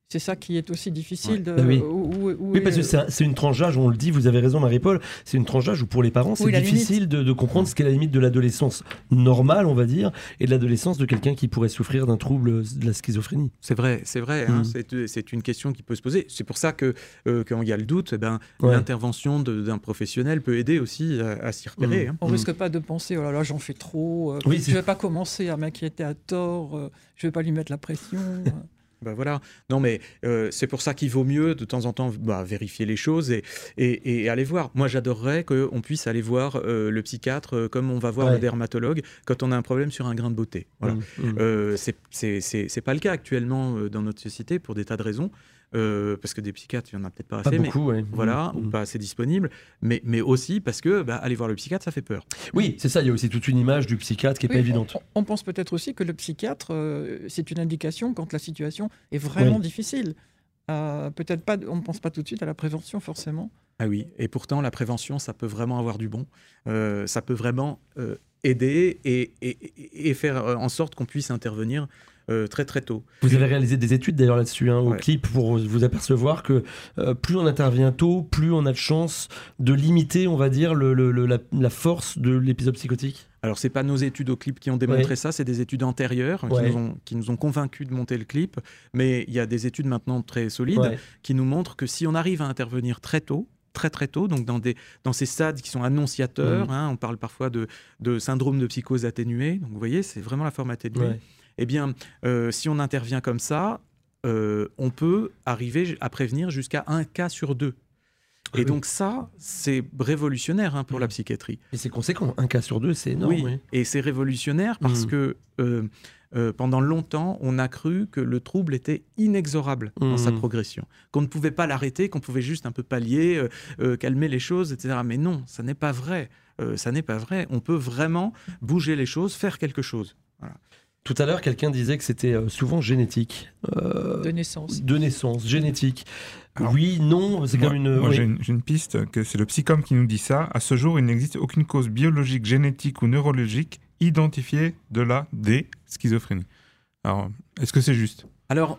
C'est ça qui est aussi difficile. Ouais. De, oui, où, où, où oui parce est, que c'est, un, c'est une tranche d'âge, on le dit, vous avez raison Marie-Paul, c'est une tranche d'âge où pour les parents c'est oui, difficile de, de comprendre ce qu'est la limite de l'adolescence normale, on va dire, et de l'adolescence de quelqu'un qui pourrait souffrir d'un trouble de la schizophrénie. C'est vrai, c'est vrai, mmh. hein, c'est, c'est une question qui peut se poser. C'est pour ça que euh, quand il y a le doute, eh ben, ouais. l'intervention de, d'un professionnel peut aider aussi à, à s'y repérer. Mmh. Hein. On ne mmh. risque pas de penser, oh là là, j'en fais trop, euh, oui, je ne vais pas commencer à m'inquiéter à tort, euh, je ne vais pas lui mettre la pression. Ben voilà. Non, mais euh, c'est pour ça qu'il vaut mieux de temps en temps bah, vérifier les choses et, et, et aller voir. Moi, j'adorerais qu'on puisse aller voir euh, le psychiatre euh, comme on va voir ouais. le dermatologue quand on a un problème sur un grain de beauté. Voilà. Mmh, mmh. Euh, c'est, c'est, c'est, c'est pas le cas actuellement euh, dans notre société pour des tas de raisons. Euh, parce que des psychiatres, il n'y en a peut-être pas assez, pas beaucoup, mais ouais. voilà, mmh. ou pas assez disponibles, mais, mais aussi parce que bah, aller voir le psychiatre, ça fait peur. Oui, c'est ça, il y a aussi toute une image du psychiatre qui n'est oui, pas évidente. On, on pense peut-être aussi que le psychiatre, euh, c'est une indication quand la situation est vraiment oui. difficile. Euh, peut-être pas, on ne pense pas tout de suite à la prévention, forcément. Ah oui, et pourtant, la prévention, ça peut vraiment avoir du bon. Euh, ça peut vraiment euh, aider et, et, et faire en sorte qu'on puisse intervenir Euh, très très tôt. Vous avez réalisé des études d'ailleurs là-dessus, hein, au ouais. clip, pour vous apercevoir que euh, plus on intervient tôt, plus on a de chances de limiter, on va dire, le, le, le, la, la force de l'épisode psychotique. Alors, ce n'est pas nos études au clip qui ont démontré ouais. ça, c'est des études antérieures ouais. qui, nous ont, qui nous ont convaincus de monter le clip, mais il y a des études maintenant très solides ouais. qui nous montrent que si on arrive à intervenir très tôt, très très tôt, donc dans, des, dans ces stades qui sont annonciateurs, mmh. hein, on parle parfois de, de syndrome de psychose atténuée, donc vous voyez, c'est vraiment la forme atténuée. Ouais. Eh bien, euh, si on intervient comme ça, euh, on peut arriver à prévenir jusqu'à un cas sur deux. Et oui. donc ça, c'est révolutionnaire hein, pour mmh. la psychiatrie. Et c'est conséquent, un cas sur deux, c'est énorme. Oui, oui. Et c'est révolutionnaire parce mmh. que euh, euh, pendant longtemps, on a cru que le trouble était inexorable mmh. dans sa progression, qu'on ne pouvait pas l'arrêter, qu'on pouvait juste un peu pallier, euh, euh, calmer les choses, et cetera. Mais non, ça n'est pas vrai. Euh, ça n'est pas vrai. On peut vraiment bouger les choses, faire quelque chose. Voilà. Tout à l'heure, quelqu'un disait que c'était souvent génétique. Euh, de naissance. De naissance, génétique. Alors, oui, non, c'est moi, comme une... Moi, oui. j'ai, une, j'ai une piste, que c'est le psychom qui nous dit ça. À ce jour, il n'existe aucune cause biologique, génétique ou neurologique identifiée de la D, schizophrénie. Alors, est-ce que c'est juste ? Alors,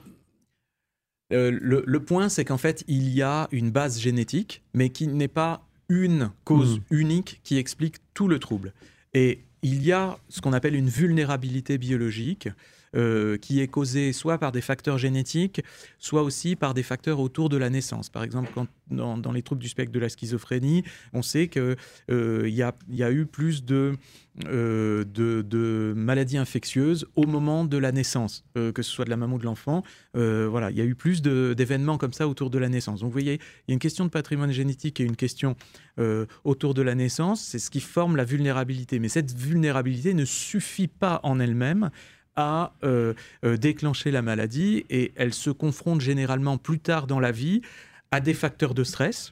euh, le, le point, c'est qu'en fait, il y a une base génétique, mais qui n'est pas une cause mmh. unique qui explique tout le trouble. Et il y a ce qu'on appelle une vulnérabilité biologique euh, qui est causée soit par des facteurs génétiques, soit aussi par des facteurs autour de la naissance. Par exemple, quand, dans, dans les troubles du spectre de la schizophrénie, on sait qu'il euh, y, y a eu plus de, euh, de, de maladies infectieuses au moment de la naissance, euh, que ce soit de la maman ou de l'enfant. Euh, voilà, il y a eu plus de, d'événements comme ça autour de la naissance. Donc vous voyez, il y a une question de patrimoine génétique et une question euh, autour de la naissance, c'est ce qui forme la vulnérabilité. Mais cette vulnérabilité ne suffit pas en elle-même à euh, euh, déclencher la maladie et elle se confronte généralement plus tard dans la vie à des facteurs de stress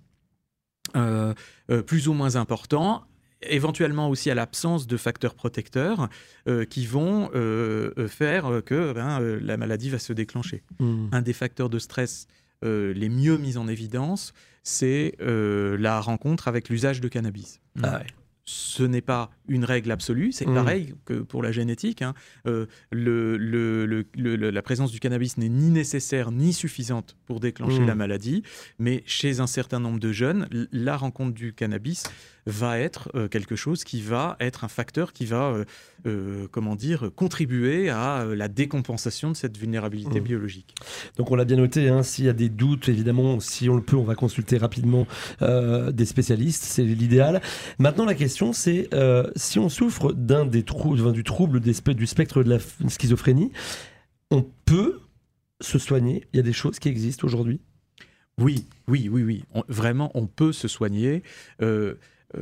euh, euh, plus ou moins importants, éventuellement aussi à l'absence de facteurs protecteurs euh, qui vont euh, faire que ben, euh, la maladie va se déclencher. Mmh. Un des facteurs de stress euh, les mieux mis en évidence, c'est euh, la rencontre avec l'usage de cannabis. Ah ouais. Ce n'est pas une règle absolue, c'est mmh. pareil que pour la génétique. Hein. Euh, le, le, le, le, la présence du cannabis n'est ni nécessaire ni suffisante pour déclencher mmh. la maladie, mais chez un certain nombre de jeunes, la rencontre du cannabis va être euh, quelque chose qui va être un facteur qui va, euh, euh, comment dire, contribuer à euh, la décompensation de cette vulnérabilité mmh. biologique. Donc on l'a bien noté, hein, s'il y a des doutes, évidemment, si on le peut, on va consulter rapidement euh, des spécialistes, c'est l'idéal. Maintenant, la question, c'est euh, si on souffre d'un des trou- enfin, du trouble des spe- du spectre de la f- schizophrénie, on peut se soigner. Il y a des choses qui existent aujourd'hui. Oui, oui, oui, oui. On, vraiment, on peut se soigner. Euh,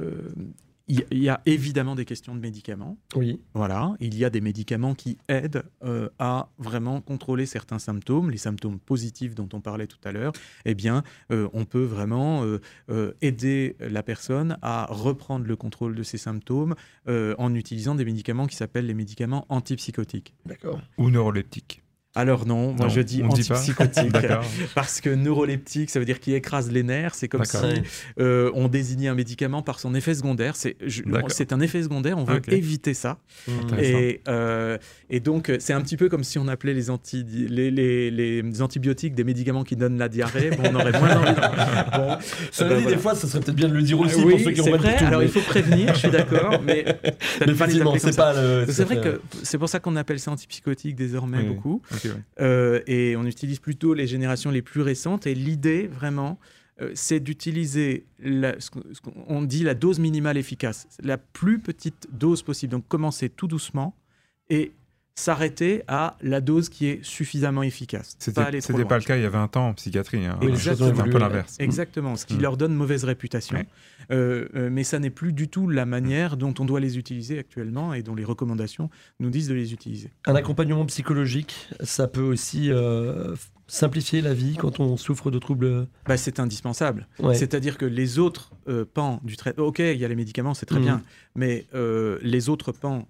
Il euh, y, y a évidemment des questions de médicaments. Oui. Voilà, il y a des médicaments qui aident euh, à vraiment contrôler certains symptômes, les symptômes positifs dont on parlait tout à l'heure. Eh bien, euh, on peut vraiment euh, euh, aider la personne à reprendre le contrôle de ces symptômes euh, en utilisant des médicaments qui s'appellent les médicaments antipsychotiques. D'accord. Ou neuroleptiques. Alors non, moi non, je dis antipsychotique, parce que neuroleptique, ça veut dire qu'il écrase les nerfs, c'est comme D'accord. si euh, on désignait un médicament par son effet secondaire, c'est, je, c'est un effet secondaire, on veut okay. éviter ça, mmh. et, euh, et donc c'est un petit peu comme si on appelait les, anti, les, les, les antibiotiques des médicaments qui donnent la diarrhée, bon, on aurait moins envie. Bon, Cela euh, dit, voilà. Des fois, ça serait peut-être bien de le dire aussi oui, pour ceux qui ont mal vrai, tout. Alors mais... il faut prévenir, je suis d'accord, mais, mais effectivement, c'est pas le... C'est vrai que c'est pour ça qu'on appelle ça antipsychotique désormais oui. beaucoup. Okay, ouais. euh, et on utilise plutôt les générations les plus récentes. Et l'idée, vraiment, euh, c'est d'utiliser la, ce qu'on dit la dose minimale efficace, la plus petite dose possible. Donc commencer tout doucement et s'arrêter à la dose qui est suffisamment efficace. C'était pas, c'était pas le cas il y a vingt ans en psychiatrie. Hein. Exactement. C'est un peu l'inverse. Exactement, ce qui mmh. leur donne mauvaise réputation. Ouais. Euh, euh, mais ça n'est plus du tout la manière dont on doit les utiliser actuellement et dont les recommandations nous disent de les utiliser. Un accompagnement psychologique, ça peut aussi euh, simplifier la vie quand on souffre de troubles... Bah, c'est indispensable. Ouais. C'est-à-dire que les autres euh, pans du traitement... Ok, il y a les médicaments, c'est très mmh. bien, mais euh, les autres pans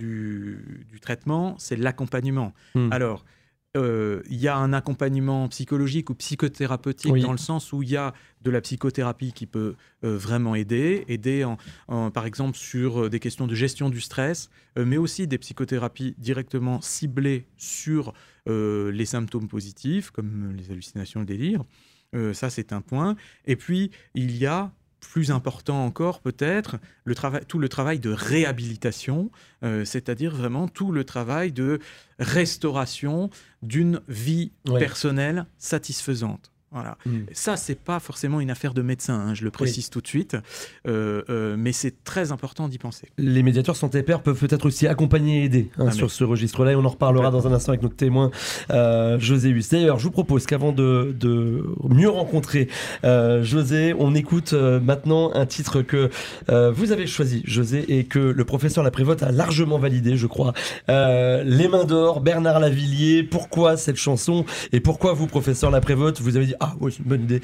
Du, du traitement, c'est l'accompagnement. Mmh. Alors, il euh, y a un accompagnement psychologique ou psychothérapeutique oui. dans le sens où il y a de la psychothérapie qui peut euh, vraiment aider, aider en, en, par exemple sur des questions de gestion du stress, euh, mais aussi des psychothérapies directement ciblées sur euh, les symptômes positifs, comme les hallucinations, le délire. Euh, ça, c'est un point. Et puis, il y a plus important encore peut-être, le travail, tout le travail de réhabilitation, euh, c'est-à-dire vraiment tout le travail de restauration d'une vie ouais. personnelle satisfaisante. Voilà. Mmh. Ça, c'est pas forcément une affaire de médecin, hein, je le précise oui. tout de suite, euh, euh, mais c'est très important d'y penser. Les médiateurs santé pairs peuvent peut-être aussi accompagner et aider hein, ah, sur mais... ce registre-là, et on en reparlera ouais. dans un instant avec notre témoin euh, José Huss. D'ailleurs, je vous propose qu'avant de, de mieux rencontrer euh, José, on écoute euh, maintenant un titre que euh, vous avez choisi, José, et que le professeur Laprévotte a largement validé, je crois. Euh, Les Mains d'Or, Bernard Lavilliers. Pourquoi cette chanson et pourquoi vous, professeur Laprévotte, vous avez dit ah oui, c'est une bonne idée.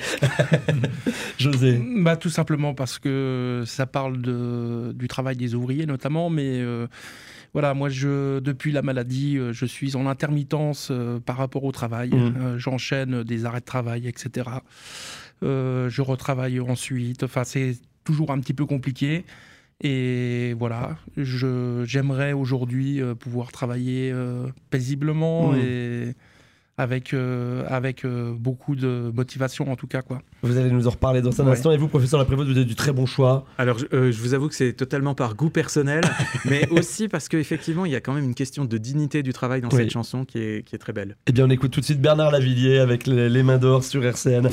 José. Bah, tout simplement parce que ça parle de, du travail des ouvriers notamment, mais euh, voilà, moi je, depuis la maladie, je suis en intermittence euh, par rapport au travail. Mmh. Euh, j'enchaîne des arrêts de travail, et cetera. Euh, je retravaille ensuite. Enfin, c'est toujours un petit peu compliqué. Et voilà, je, j'aimerais aujourd'hui euh, pouvoir travailler euh, paisiblement mmh. et avec, euh, avec euh, beaucoup de motivation en tout cas, quoi. Vous allez nous en reparler dans un ouais. instant. Et vous, professeur Laprévotte, vous avez du très bon choix. Alors, je, euh, je vous avoue que c'est totalement par goût personnel, mais aussi parce qu'effectivement, il y a quand même une question de dignité du travail dans oui. cette chanson qui est, qui est très belle. Eh bien, on écoute tout de suite Bernard Lavilliers avec les, les Mains d'Or sur R C N.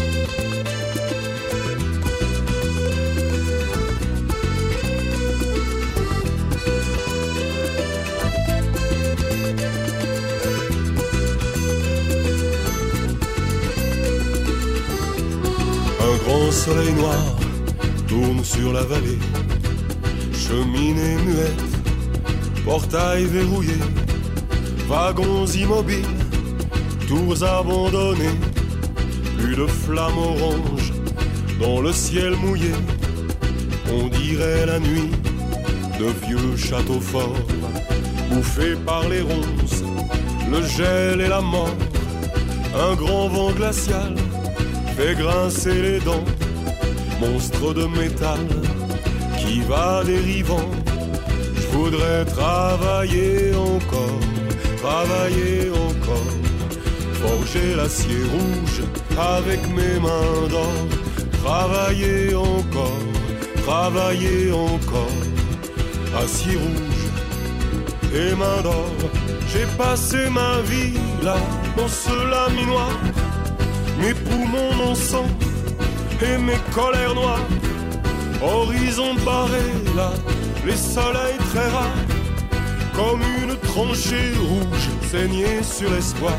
Soleil noir tourne sur la vallée, cheminée muette, portail verrouillé, wagons immobiles, tours abandonnées, plus de flammes oranges dans le ciel mouillé, on dirait la nuit de vieux châteaux forts, bouffés par les ronces, le gel et la mort, un grand vent glacial fait grincer les dents, monstre de métal qui va dérivant. Je voudrais travailler encore, travailler encore, forger l'acier rouge avec mes mains d'or, travailler encore, travailler encore, acier rouge et mains d'or. J'ai passé ma vie là dans ce laminoir, mes poumons en sang et mes colères noires, horizon barré là, les soleils très rares, comme une tranchée rouge saignée sur l'espoir.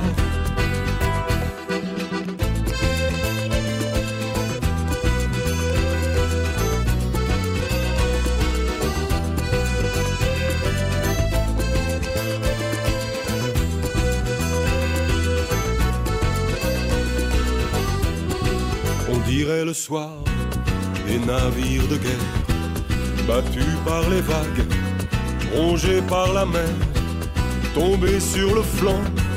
Le soir, les navires de guerre, battus par les vagues, rongés par la mer, tombés sur le flanc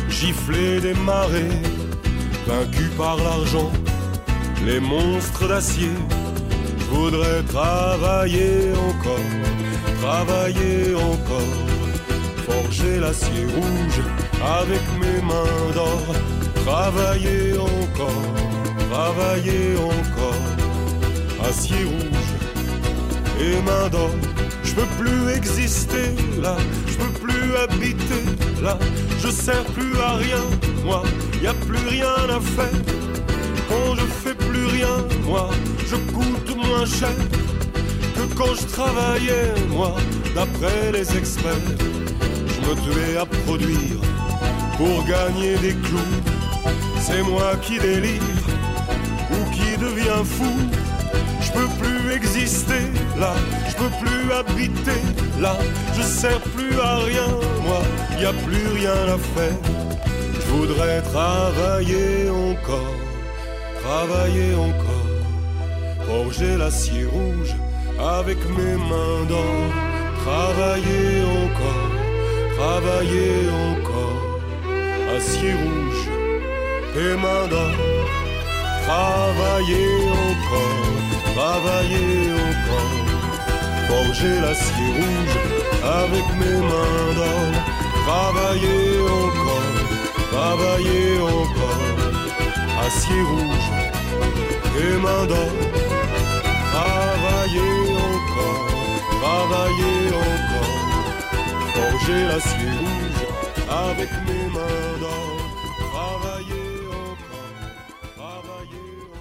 gifler des marées, vaincus par l'argent, les monstres d'acier. Je voudrais travailler encore, travailler encore, forger l'acier rouge avec mes mains d'or, travailler encore, travailler encore, acier rouge et mains d'or. Je peux plus exister là, je peux plus habiter là, je sers plus à rien, moi, y a plus rien à faire. Quand je fais plus rien, moi, je coûte moins cher que quand je travaillais, moi, d'après les experts. Je me tuais à produire pour gagner des clous. C'est moi qui délire ou qui devient fou. Je peux plus exister là, je peux plus habiter là, je sers plus à rien, moi, y a plus rien à faire. Je voudrais travailler encore, travailler encore, forger l'acier rouge avec mes mains d'or, travailler encore, travailler encore, acier rouge et mains d'or, travailler encore. Travailler encore, forger l'acier rouge avec mes mains d'or. Travailler encore, travailler encore, acier rouge et mains d'or. Travailler encore, travailler encore, forger l'acier rouge avec mes mains d'or. Travailler encore, travailler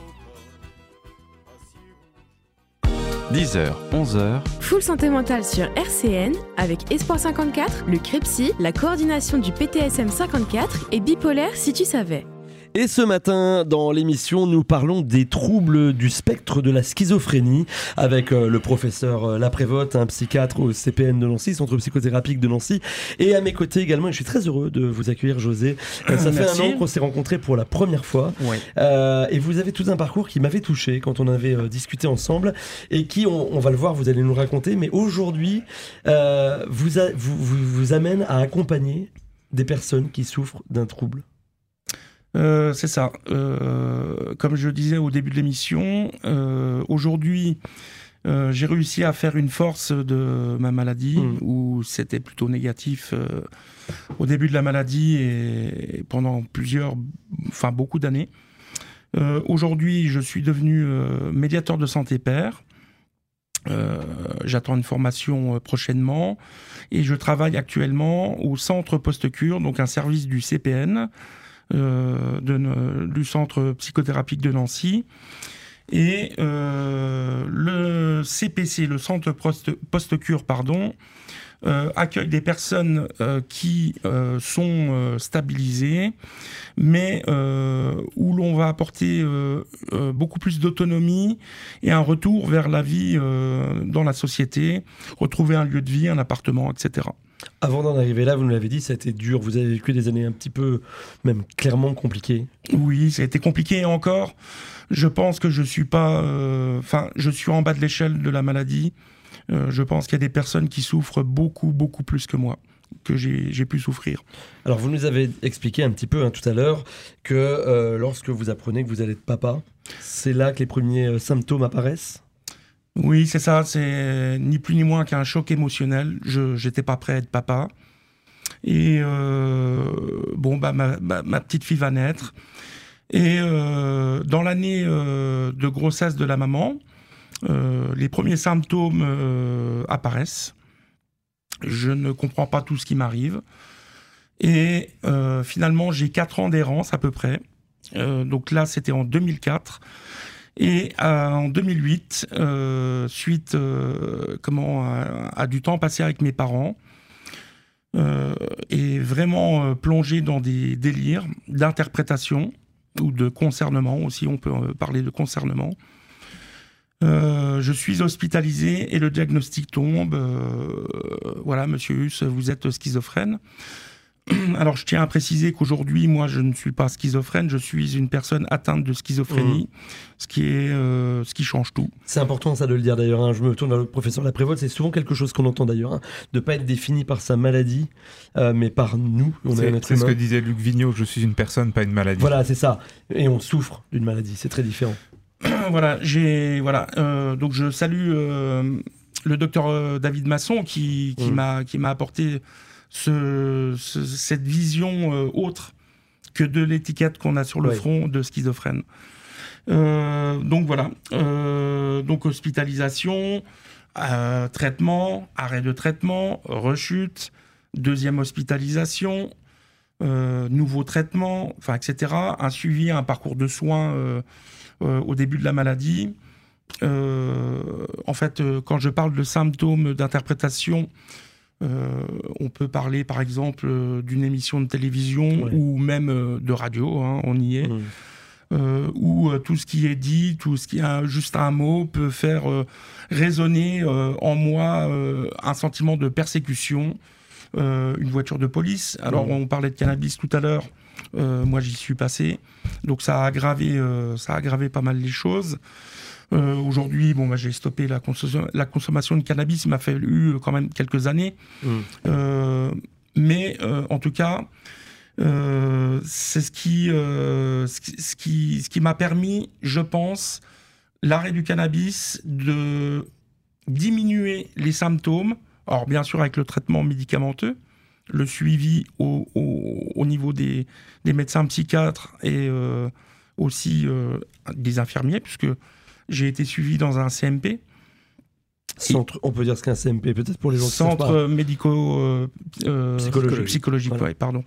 dix heures, onze heures. Full santé mentale sur R C N avec Espoir cinquante-quatre, le CREPSI, la coordination du P T S M cinquante-quatre et Bipolaire si tu savais. Et ce matin, dans l'émission, nous parlons des troubles du spectre de la schizophrénie avec euh, le professeur euh, Laprévotte, un psychiatre au C P N de Nancy, Centre psychothérapique de Nancy. Et à mes côtés également, et je suis très heureux de vous accueillir, José. Euh, ça Merci. fait un an qu'on s'est rencontrés pour la première fois. Ouais. Euh, et vous avez tout un parcours qui m'avait touché quand on avait euh, discuté ensemble et qui, on, on va le voir, vous allez nous raconter. Mais aujourd'hui, euh, vous, a, vous, vous, vous amène à accompagner des personnes qui souffrent d'un trouble. Euh, c'est ça. Euh, comme je le disais au début de l'émission, euh, aujourd'hui, euh, j'ai réussi à faire une force de ma maladie, mmh. où c'était plutôt négatif euh, au début de la maladie et pendant plusieurs, enfin beaucoup d'années. Euh, aujourd'hui, je suis devenu euh, médiateur de santé père. Euh, j'attends une formation euh, prochainement et je travaille actuellement au centre post-cure, donc un service du C P N. Euh, de, de, du centre psychothérapique de Nancy. Et euh, le C P C, le centre post, post-cure, pardon, euh, accueille des personnes euh, qui euh, sont euh, stabilisées, mais euh, où l'on va apporter euh, euh, beaucoup plus d'autonomie et un retour vers la vie euh, dans la société, retrouver un lieu de vie, un appartement, et cetera. Avant d'en arriver là, vous nous l'avez dit, ça a été dur. Vous avez vécu des années un petit peu, même clairement compliquées. Oui, ça a été compliqué et encore. Je pense que je suis pas, enfin, euh, je suis en bas de l'échelle de la maladie. Euh, je pense qu'il y a des personnes qui souffrent beaucoup, beaucoup plus que moi, que j'ai, j'ai pu souffrir. Alors, vous nous avez expliqué un petit peu hein, tout à l'heure que euh, lorsque vous apprenez que vous allez être papa, c'est là que les premiers euh, symptômes apparaissent. Oui, c'est ça, c'est ni plus ni moins qu'un choc émotionnel. Je n'étais pas prêt à être papa. Et euh, bon, bah, ma, ma, ma petite fille va naître. Et euh, dans l'année euh, de grossesse de la maman, euh, les premiers symptômes euh, apparaissent. Je ne comprends pas tout ce qui m'arrive. Et euh, finalement, j'ai quatre ans d'errance à peu près. Euh, donc là, c'était en deux mille quatre. Et euh, en deux mille huit, euh, suite euh, comment, à, à du temps passé avec mes parents, euh, et vraiment euh, plongé dans des délires d'interprétation ou de concernement aussi, on peut euh, parler de concernement. Euh, je suis hospitalisé et le diagnostic tombe. Euh, voilà, monsieur Huss, vous êtes schizophrène. Alors, je tiens à préciser qu'aujourd'hui, moi, je ne suis pas schizophrène, je suis une personne atteinte de schizophrénie, mmh. ce, qui est, euh, ce qui change tout. C'est important, ça, de le dire, d'ailleurs. Hein. Je me tourne vers le professeur Laprévost. C'est souvent quelque chose qu'on entend, d'ailleurs, hein, de ne pas être défini par sa maladie, euh, mais par nous. On c'est est un être c'est ce humain. que disait Luc Vigneault, je suis une personne, pas une maladie. Voilà, c'est ça. Et on souffre d'une maladie, c'est très différent. Voilà, j'ai, voilà euh, donc je salue euh, le docteur euh, David Masson qui, qui, mmh. m'a, qui m'a apporté... Ce, ce, cette vision euh, autre que de l'étiquette qu'on a sur le ouais. front de schizophrène. Euh, donc voilà, euh, donc hospitalisation, euh, traitement, arrêt de traitement, rechute, deuxième hospitalisation, euh, nouveau traitement, enfin et cetera. Un suivi, un parcours de soins euh, euh, au début de la maladie. Euh, en fait, euh, quand je parle de symptômes d'interprétation, Euh, on peut parler par exemple euh, d'une émission de télévision ouais. ou même euh, de radio, hein, on y est, mmh. euh, où euh, tout ce qui est dit, tout ce qui a juste un mot peut faire euh, résonner euh, en moi euh, un sentiment de persécution, euh, une voiture de police. Alors mmh. on parlait de cannabis tout à l'heure, euh, moi j'y suis passé, donc ça a aggravé, euh, ça a aggravé pas mal les choses. Euh, aujourd'hui, bon, bah, j'ai stoppé la, consom- la consommation de cannabis. Il m'a fallu quand même quelques années. Mmh. Euh, mais euh, en tout cas, euh, c'est ce qui, euh, ce, qui, ce, qui, ce qui m'a permis, je pense, l'arrêt du cannabis, de diminuer les symptômes. Alors, bien sûr, avec le traitement médicamenteux, le suivi au, au, au niveau des, des médecins psychiatres et euh, aussi euh, des infirmiers, puisque j'ai été suivi dans un C M P. Centre, on peut dire ce qu'un C M P, peut-être pour les gens qui savent pas. Centre médico euh, euh, psychologique, psychologique voilà. ouais, pardon.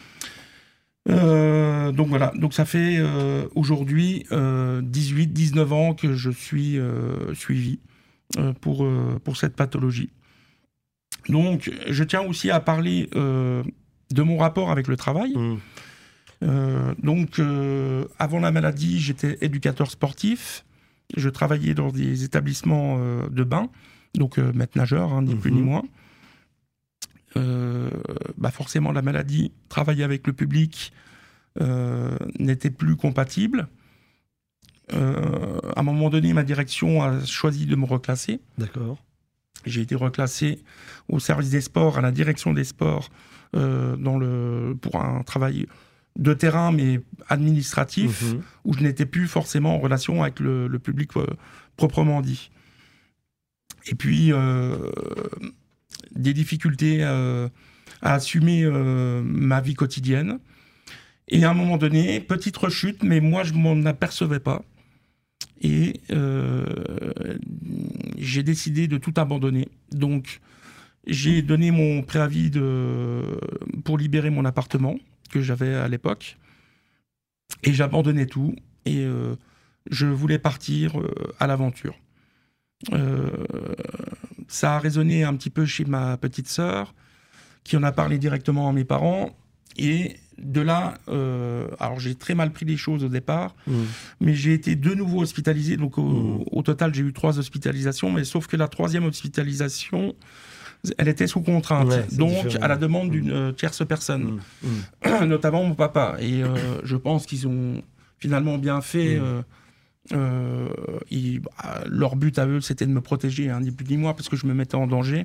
Euh, donc voilà, donc ça fait euh, aujourd'hui euh, dix-huit dix-neuf ans que je suis euh, suivi euh, pour, euh, pour cette pathologie. Donc je tiens aussi à parler euh, de mon rapport avec le travail. Mmh. Euh, donc euh, avant la maladie, j'étais éducateur sportif. Je travaillais dans des établissements euh, de bain, donc euh, maître nageur, hein, ni mmh. plus ni moins. Euh, bah forcément, la maladie, travailler avec le public euh, n'était plus compatible. Euh, à un moment donné, ma direction a choisi de me reclasser. D'accord. J'ai été reclassé au service des sports, à la direction des sports, euh, dans le, pour un travail de terrain, mais administratif, mmh. où je n'étais plus forcément en relation avec le, le public euh, proprement dit. Et puis, euh, des difficultés euh, à assumer euh, ma vie quotidienne. Et à un moment donné, petite rechute, mais moi, je ne m'en apercevais pas. Et euh, j'ai décidé de tout abandonner. Donc, j'ai donné mon préavis de, pour libérer mon appartement que j'avais à l'époque. Et j'abandonnais tout. Et euh, je voulais partir euh, à l'aventure. Euh, ça a résonné un petit peu chez ma petite sœur, qui en a parlé directement à mes parents. Et de là, euh, alors j'ai très mal pris les choses au départ, mmh. mais j'ai été de nouveau hospitalisé. Donc au, mmh. au total, j'ai eu trois hospitalisations, mais sauf que la troisième hospitalisation, elle était sous contrainte, ouais, donc différent. À la demande d'une euh, tierce personne, mmh. Mmh. notamment mon papa. Et euh, je pense qu'ils ont finalement bien fait. Mmh. Euh, euh, ils, bah, leur but à eux, c'était de me protéger, hein, ni plus ni moins, parce que je me mettais en danger.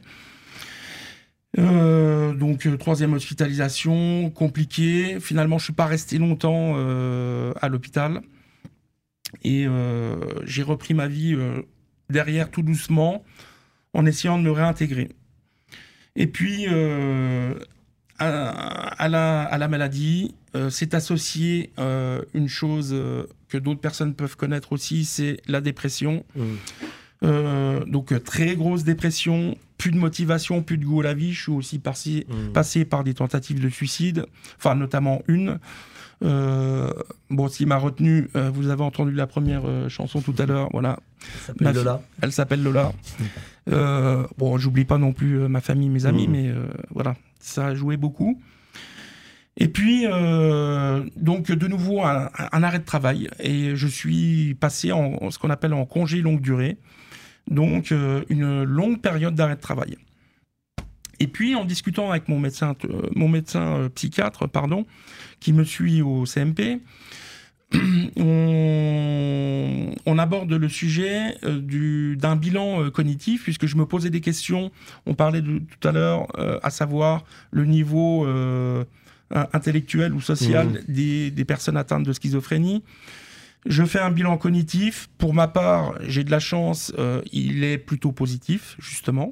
Euh, donc euh, troisième hospitalisation, compliquée. Finalement, je suis pas resté longtemps euh, à l'hôpital et euh, j'ai repris ma vie euh, derrière tout doucement en essayant de me réintégrer. Et puis euh, à, à, la, à la maladie, euh, s'est associée euh, une chose euh, que d'autres personnes peuvent connaître aussi, c'est la dépression. Mmh. Euh, donc très grosse dépression, plus de motivation, plus de goût à la vie. Je suis aussi passé, mmh. passé par des tentatives de suicide, enfin notamment une. Euh, bon, ce qui m'a retenu, euh, vous avez entendu la première euh, chanson tout à l'heure, voilà. Elle s'appelle Lola. Fi- elle s'appelle Lola. Mmh. Euh, bon, j'oublie pas non plus euh, ma famille, mes amis, mmh. mais euh, voilà, ça a joué beaucoup. Et puis, euh, donc de nouveau un, un arrêt de travail et je suis passé en, en ce qu'on appelle en congé longue durée. Donc, euh, une longue période d'arrêt de travail. Et puis, en discutant avec mon médecin, euh, mon médecin euh, psychiatre, pardon, qui me suit au C M P, on, on aborde le sujet euh, du, d'un bilan euh, cognitif, puisque je me posais des questions. On parlait de, tout à l'heure, euh, à savoir le niveau euh, intellectuel ou social mmh. des, des personnes atteintes de schizophrénie. Je fais un bilan cognitif. Pour ma part, j'ai de la chance, euh, il est plutôt positif, justement.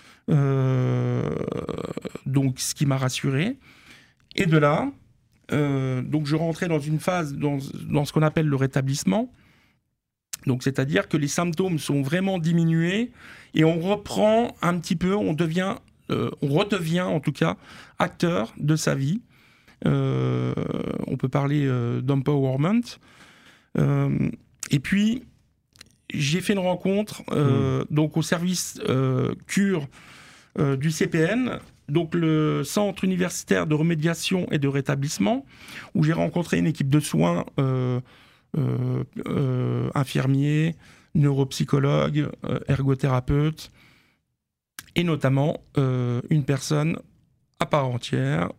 Euh, donc, ce qui m'a rassuré. Et de là, euh, donc je rentrais dans une phase, dans, dans ce qu'on appelle le rétablissement. Donc, c'est-à-dire que les symptômes sont vraiment diminués et on reprend un petit peu, on devient, euh, on redevient en tout cas acteur de sa vie. Euh, on peut parler euh, d'empowerment. Euh, et puis, j'ai fait une rencontre euh, mmh. donc au service euh, cure euh, du C P N, donc le Centre universitaire de remédiation et de rétablissement, où j'ai rencontré une équipe de soins, euh, euh, euh, infirmiers, neuropsychologues, euh, ergothérapeutes, et notamment euh, une personne à part entière,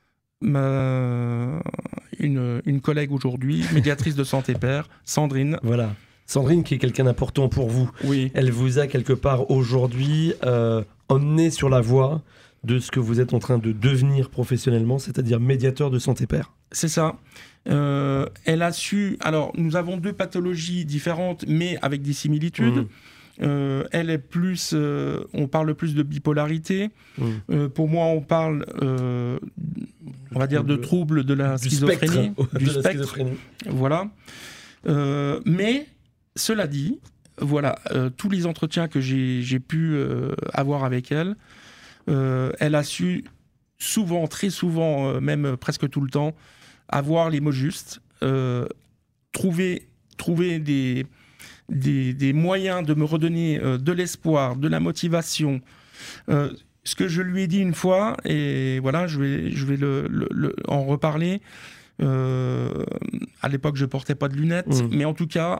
ma... une, une collègue aujourd'hui, médiatrice de Santé Père, Sandrine. Voilà. Sandrine, qui est quelqu'un d'important pour vous. Oui. Elle vous a quelque part aujourd'hui euh, emmené sur la voie de ce que vous êtes en train de devenir professionnellement, c'est-à-dire médiateur de Santé Père. C'est ça. Euh, elle a su... Alors, nous avons deux pathologies différentes, mais avec des similitudes. Mmh. Euh, elle est plus... Euh, on parle plus de bipolarité. Mmh. Euh, pour moi, on parle, euh, on va dire, de troubles de la du schizophrénie. Spectre, du de spectre. La schizophrénie. Voilà. Euh, mais, cela dit, voilà, euh, tous les entretiens que j'ai, j'ai pu euh, avoir avec elle, euh, elle a su souvent, très souvent, euh, même presque tout le temps, avoir les mots justes, euh, trouver, trouver des, des, des moyens de me redonner euh, de l'espoir, de la motivation. Euh, ce que je lui ai dit une fois, et voilà, je vais, je vais le, le, le, en reparler. Euh, à l'époque, je portais pas de lunettes, mmh. mais en tout cas,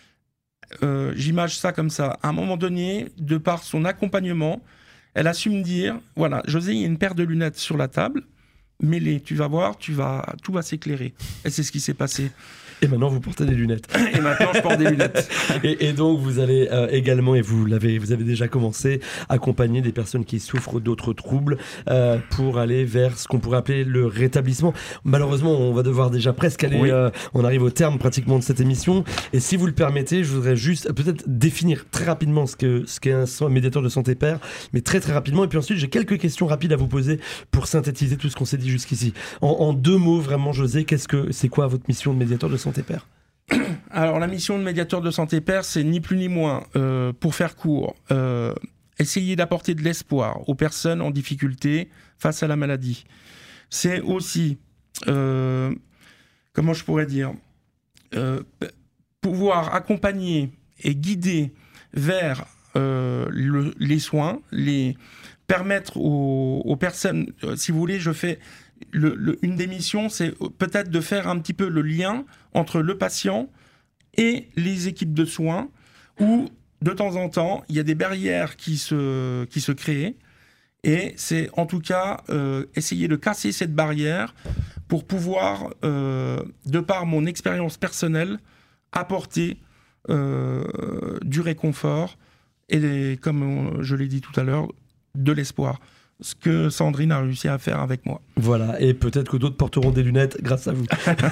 euh, j'image ça comme ça. À un moment donné, de par son accompagnement, elle a su me dire, voilà, José, il y a une paire de lunettes sur la table, mets-les, tu vas voir, tu vas, tout va s'éclairer. Et c'est ce qui s'est passé. Et maintenant, vous portez des lunettes. Et maintenant, je porte des lunettes. et, et donc, vous allez euh, également, et vous l'avez, vous avez déjà commencé, accompagner des personnes qui souffrent d'autres troubles euh, pour aller vers ce qu'on pourrait appeler le rétablissement. Malheureusement, on va devoir déjà presque aller... Oui. Euh, on arrive au terme pratiquement de cette émission. Et si vous le permettez, je voudrais juste peut-être définir très rapidement ce, que, ce qu'est un médiateur de Santé Père, mais très très rapidement. Et puis ensuite, j'ai quelques questions rapides à vous poser pour synthétiser tout ce qu'on s'est dit jusqu'ici. En, en deux mots, vraiment, José, qu'est-ce que, c'est quoi votre mission de médiateur de Santé Père ? Alors, la mission de médiateur de Santé Père, c'est ni plus ni moins, euh, pour faire court, euh, essayer d'apporter de l'espoir aux personnes en difficulté face à la maladie. C'est aussi, euh, comment je pourrais dire, euh, pouvoir accompagner et guider vers euh, le, les soins, les permettre aux, aux personnes, euh, si vous voulez, je fais... Le, le, une des missions, c'est peut-être de faire un petit peu le lien entre le patient et les équipes de soins, où de temps en temps, il y a des barrières qui se, qui se créent, et c'est en tout cas euh, essayer de casser cette barrière pour pouvoir, euh, de par mon expérience personnelle, apporter euh, du réconfort et, comme je l'ai dit tout à l'heure, de l'espoir. Ce que Sandrine a réussi à faire avec moi. Voilà, et peut-être que d'autres porteront des lunettes grâce à vous.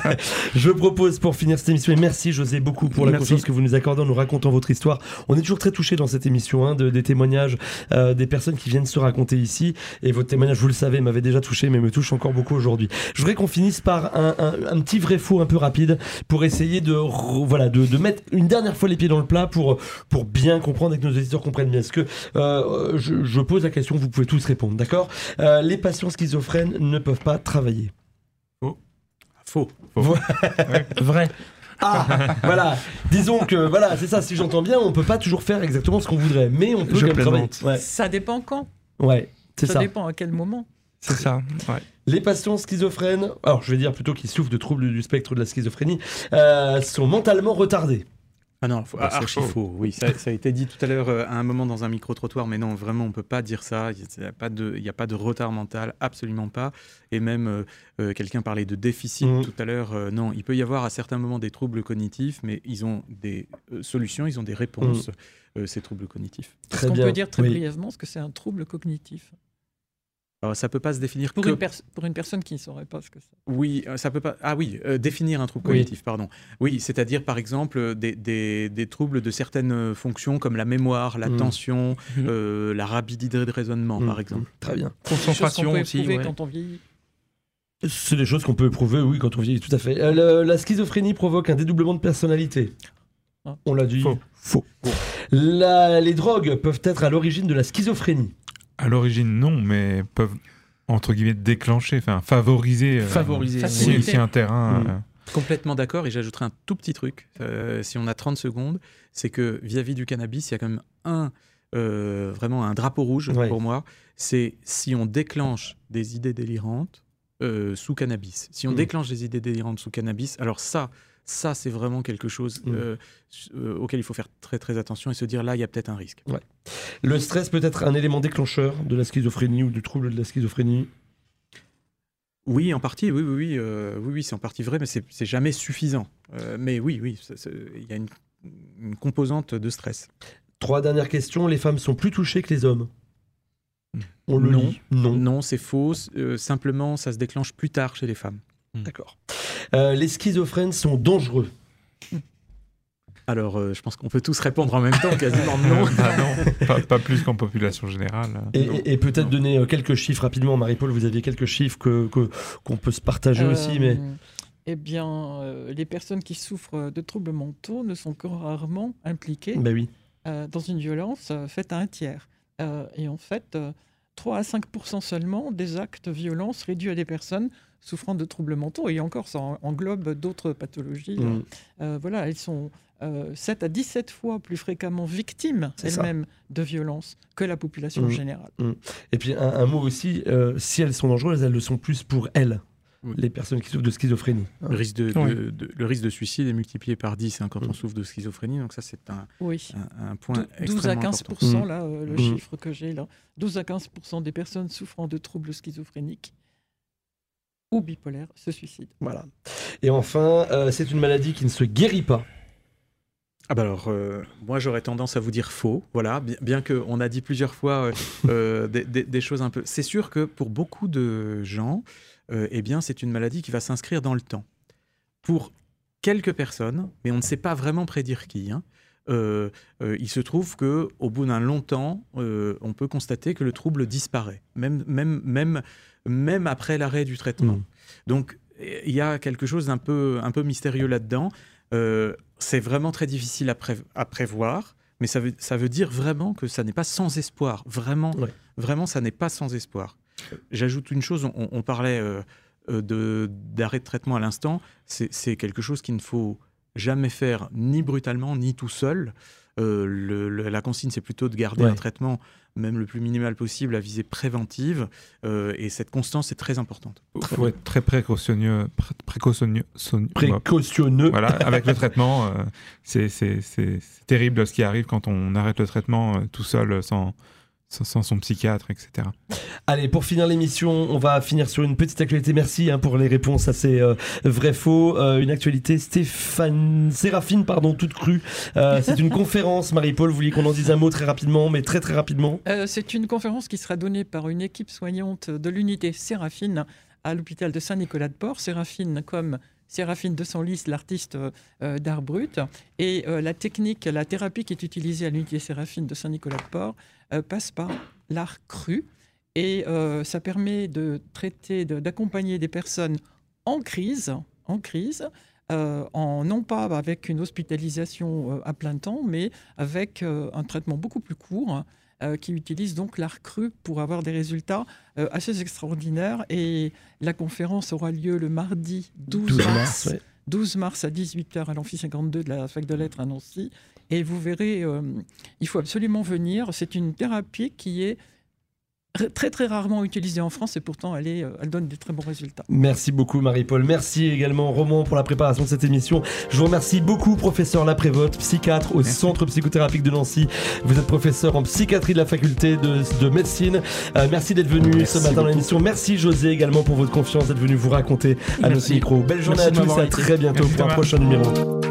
Je propose pour finir cette émission, et merci José beaucoup pour la merci. confiance que vous nous accordez en nous racontant votre histoire. On est toujours très touchés dans cette émission, hein, de, des témoignages euh, des personnes qui viennent se raconter ici, et votre témoignage, vous le savez, m'avait déjà touché, mais me touche encore beaucoup aujourd'hui. Je voudrais qu'on finisse par un, un, un petit vrai-faux un peu rapide, pour essayer de, voilà, de, de mettre une dernière fois les pieds dans le plat, pour, pour bien comprendre et que nos auditeurs comprennent bien. Est-ce que euh, je, je pose la question, vous pouvez tous répondre. D'accord. Euh, les patients schizophrènes ne peuvent pas travailler. Faux. Faux. Faux. Ouais. Vrai. Ah, voilà. Disons que, voilà, c'est ça, si j'entends bien, on peut pas toujours faire exactement ce qu'on voudrait, mais on peut Je quand même travailler. Ouais. Ça dépend quand. Ouais, c'est ça. Ça dépend à quel moment. C'est ça, ouais. Les patients schizophrènes, alors je vais dire plutôt qu'ils souffrent de troubles du spectre de la schizophrénie, euh, sont mentalement retardés. Ah non, faut, bah, archi faux. Oui, ça, ça a été dit tout à l'heure euh, à un moment dans un micro-trottoir, mais non, vraiment, on ne peut pas dire ça. Il n'y a pas de, il n'y a pas de retard mental, absolument pas. Et même, euh, euh, quelqu'un parlait de déficit mmh. tout à l'heure. Euh, non, il peut y avoir à certains moments des troubles cognitifs, mais ils ont des euh, solutions, ils ont des réponses, mmh. euh, ces troubles cognitifs. Est-ce qu'on peut dire très oui. brièvement ce que c'est un trouble cognitif ? Alors, ça peut pas se définir pour que... une pers- pour une personne qui ne saurait pas ce que c'est. Oui, ça peut pas. Ah oui, euh, définir un trouble oui. cognitif, pardon. Oui, c'est-à-dire par exemple des, des, des troubles de certaines fonctions comme la mémoire, l'attention, mmh. euh, la rapidité de raisonnement, mmh. par exemple. Très bien. Concentration aussi. Ouais. Quand on vieillit. C'est des choses qu'on peut éprouver, oui, quand on vieillit, tout à fait. Euh, le, la schizophrénie provoque un dédoublement de personnalité. Ah. On l'a dit. Faux. Faux. Faux. La, les drogues peuvent être à l'origine de la schizophrénie. À l'origine, non, mais peuvent, entre guillemets, déclencher, enfin, favoriser, favoriser. Euh, si, si un terrain... Mmh. Euh... Complètement d'accord, et j'ajouterai un tout petit truc, euh, si on a trente secondes, c'est que vis-à-vis du cannabis, il y a quand même un, euh, vraiment un drapeau rouge ouais. pour moi, c'est si on déclenche des idées délirantes euh, sous cannabis. Si on mmh. déclenche des idées délirantes sous cannabis, alors ça... Ça, c'est vraiment quelque chose euh, euh, auquel il faut faire très très attention et se dire là, il y a peut-être un risque. Ouais. Le stress peut être un élément déclencheur de la schizophrénie ou du trouble de la schizophrénie. Oui, en partie, oui, oui, oui, euh, oui, oui c'est en partie vrai, mais c'est, c'est jamais suffisant. Euh, mais oui, oui, il y a une, une composante de stress. Trois dernières questions. Les femmes sont plus touchées que les hommes. On le non, lit. Non, non, c'est faux. Euh, simplement, ça se déclenche plus tard chez les femmes. D'accord. Euh, les schizophrènes sont dangereux. Alors, euh, je pense qu'on peut tous répondre en même temps, quasiment non. Ah non, pas, pas plus qu'en population générale. Et, et, et peut-être non. donner quelques chiffres rapidement. Marie-Paul, vous aviez quelques chiffres que, que, qu'on peut se partager euh, aussi. Mais... Eh bien, euh, les personnes qui souffrent de troubles mentaux ne sont que rarement impliquées ben oui. euh, dans une violence euh, faite à un tiers. Euh, et en fait, euh, trois à cinq pour cent seulement des actes de violence réduits à des personnes souffrant de troubles mentaux, et encore, ça englobe d'autres pathologies. Mmh. Euh, voilà, elles sont euh, sept à dix-sept fois plus fréquemment victimes C'est elles-mêmes ça. de violences que la population mmh. générale. Mmh. Et puis, un, un mot aussi, euh, si elles sont dangereuses, elles le sont plus pour elles, oui. les personnes qui souffrent de schizophrénie. Le risque de, oui. de, de, le risque de suicide est multiplié par dix hein, quand mmh. on souffre de schizophrénie, donc ça, c'est un, oui. un, un point extrêmement douze à quinze pour cent, important. Là, euh, le mmh. chiffre que j'ai là, douze à quinze pour cent des personnes souffrant de troubles schizophréniques ou bipolaire se suicide. Voilà. Et enfin, euh, c'est une maladie qui ne se guérit pas. Ah bah alors, euh, moi j'aurais tendance à vous dire faux, voilà, bien, bien qu'on a dit plusieurs fois euh, euh, des, des, des choses un peu... C'est sûr que pour beaucoup de gens, euh, eh bien, c'est une maladie qui va s'inscrire dans le temps. Pour quelques personnes, mais on ne sait pas vraiment prédire qui, hein, euh, euh, il se trouve qu'au bout d'un long temps, euh, on peut constater que le trouble disparaît, même, même, même, même après l'arrêt du traitement. Mmh. Donc, il y a quelque chose d'un peu, un peu mystérieux là-dedans. Euh, c'est vraiment très difficile à, pré- à prévoir, mais ça veut, ça veut dire vraiment que ça n'est pas sans espoir. Vraiment, ouais. vraiment ça n'est pas sans espoir. J'ajoute une chose, on, on parlait euh, de, d'arrêt de traitement à l'instant, c'est, c'est quelque chose qu'il ne faut jamais faire ni brutalement, ni tout seul. Euh, le, le, la consigne, c'est plutôt de garder ouais. un traitement, même le plus minimal possible, à visée préventive. Euh, et cette constance est très importante. Il faut être très précautionneux. Pré- précautionneux, son... précautionneux. Voilà, avec le traitement. Euh, c'est, c'est, c'est, c'est terrible ce qui arrive quand on arrête le traitement euh, tout seul, sans... sans son psychiatre, et cetera. Allez, pour finir l'émission, on va finir sur une petite actualité. Merci hein, pour les réponses à ces euh, vrai-faux. Euh, une actualité Stéphane... Séraphine, pardon, toute crue. Euh, c'est une conférence, Marie-Paul, vous vouliez qu'on en dise un mot très rapidement, mais très très rapidement. Euh, c'est une conférence qui sera donnée par une équipe soignante de l'unité Séraphine à l'hôpital de Saint-Nicolas-de-Port. Séraphine comme... Séraphine de Senlis, l'artiste euh, d'art brut. Et euh, la technique, la thérapie qui est utilisée à l'unité Séraphine de Saint-Nicolas-de-Port euh, passe par l'art cru. Et euh, ça permet de traiter, de, d'accompagner des personnes en crise, en crise, euh, en, non pas avec une hospitalisation euh, à plein temps, mais avec euh, un traitement beaucoup plus court, Euh, qui utilise donc l'art cru pour avoir des résultats euh, assez extraordinaires. Et la conférence aura lieu le mardi douze mars, ouais. douze mars à dix-huit heures à l'amphi cinquante-deux de la Fac de Lettres à Nancy. Et vous verrez, euh, il faut absolument venir. C'est une thérapie qui est très très rarement utilisée en France et pourtant elle, est, elle donne des très bons résultats. Merci beaucoup Marie-Paul. Merci également Roman pour la préparation de cette émission. Je vous remercie beaucoup professeur Laprévotte, psychiatre au Merci. Centre psychothérapique de Nancy. Vous êtes professeur en psychiatrie de la faculté de, de médecine. Euh, merci d'être venu merci ce matin beaucoup. Dans l'émission. Merci José également pour votre confiance d'être venu vous raconter à merci. Nos micros. Belle journée merci à tous et à très bientôt merci pour un prochain numéro.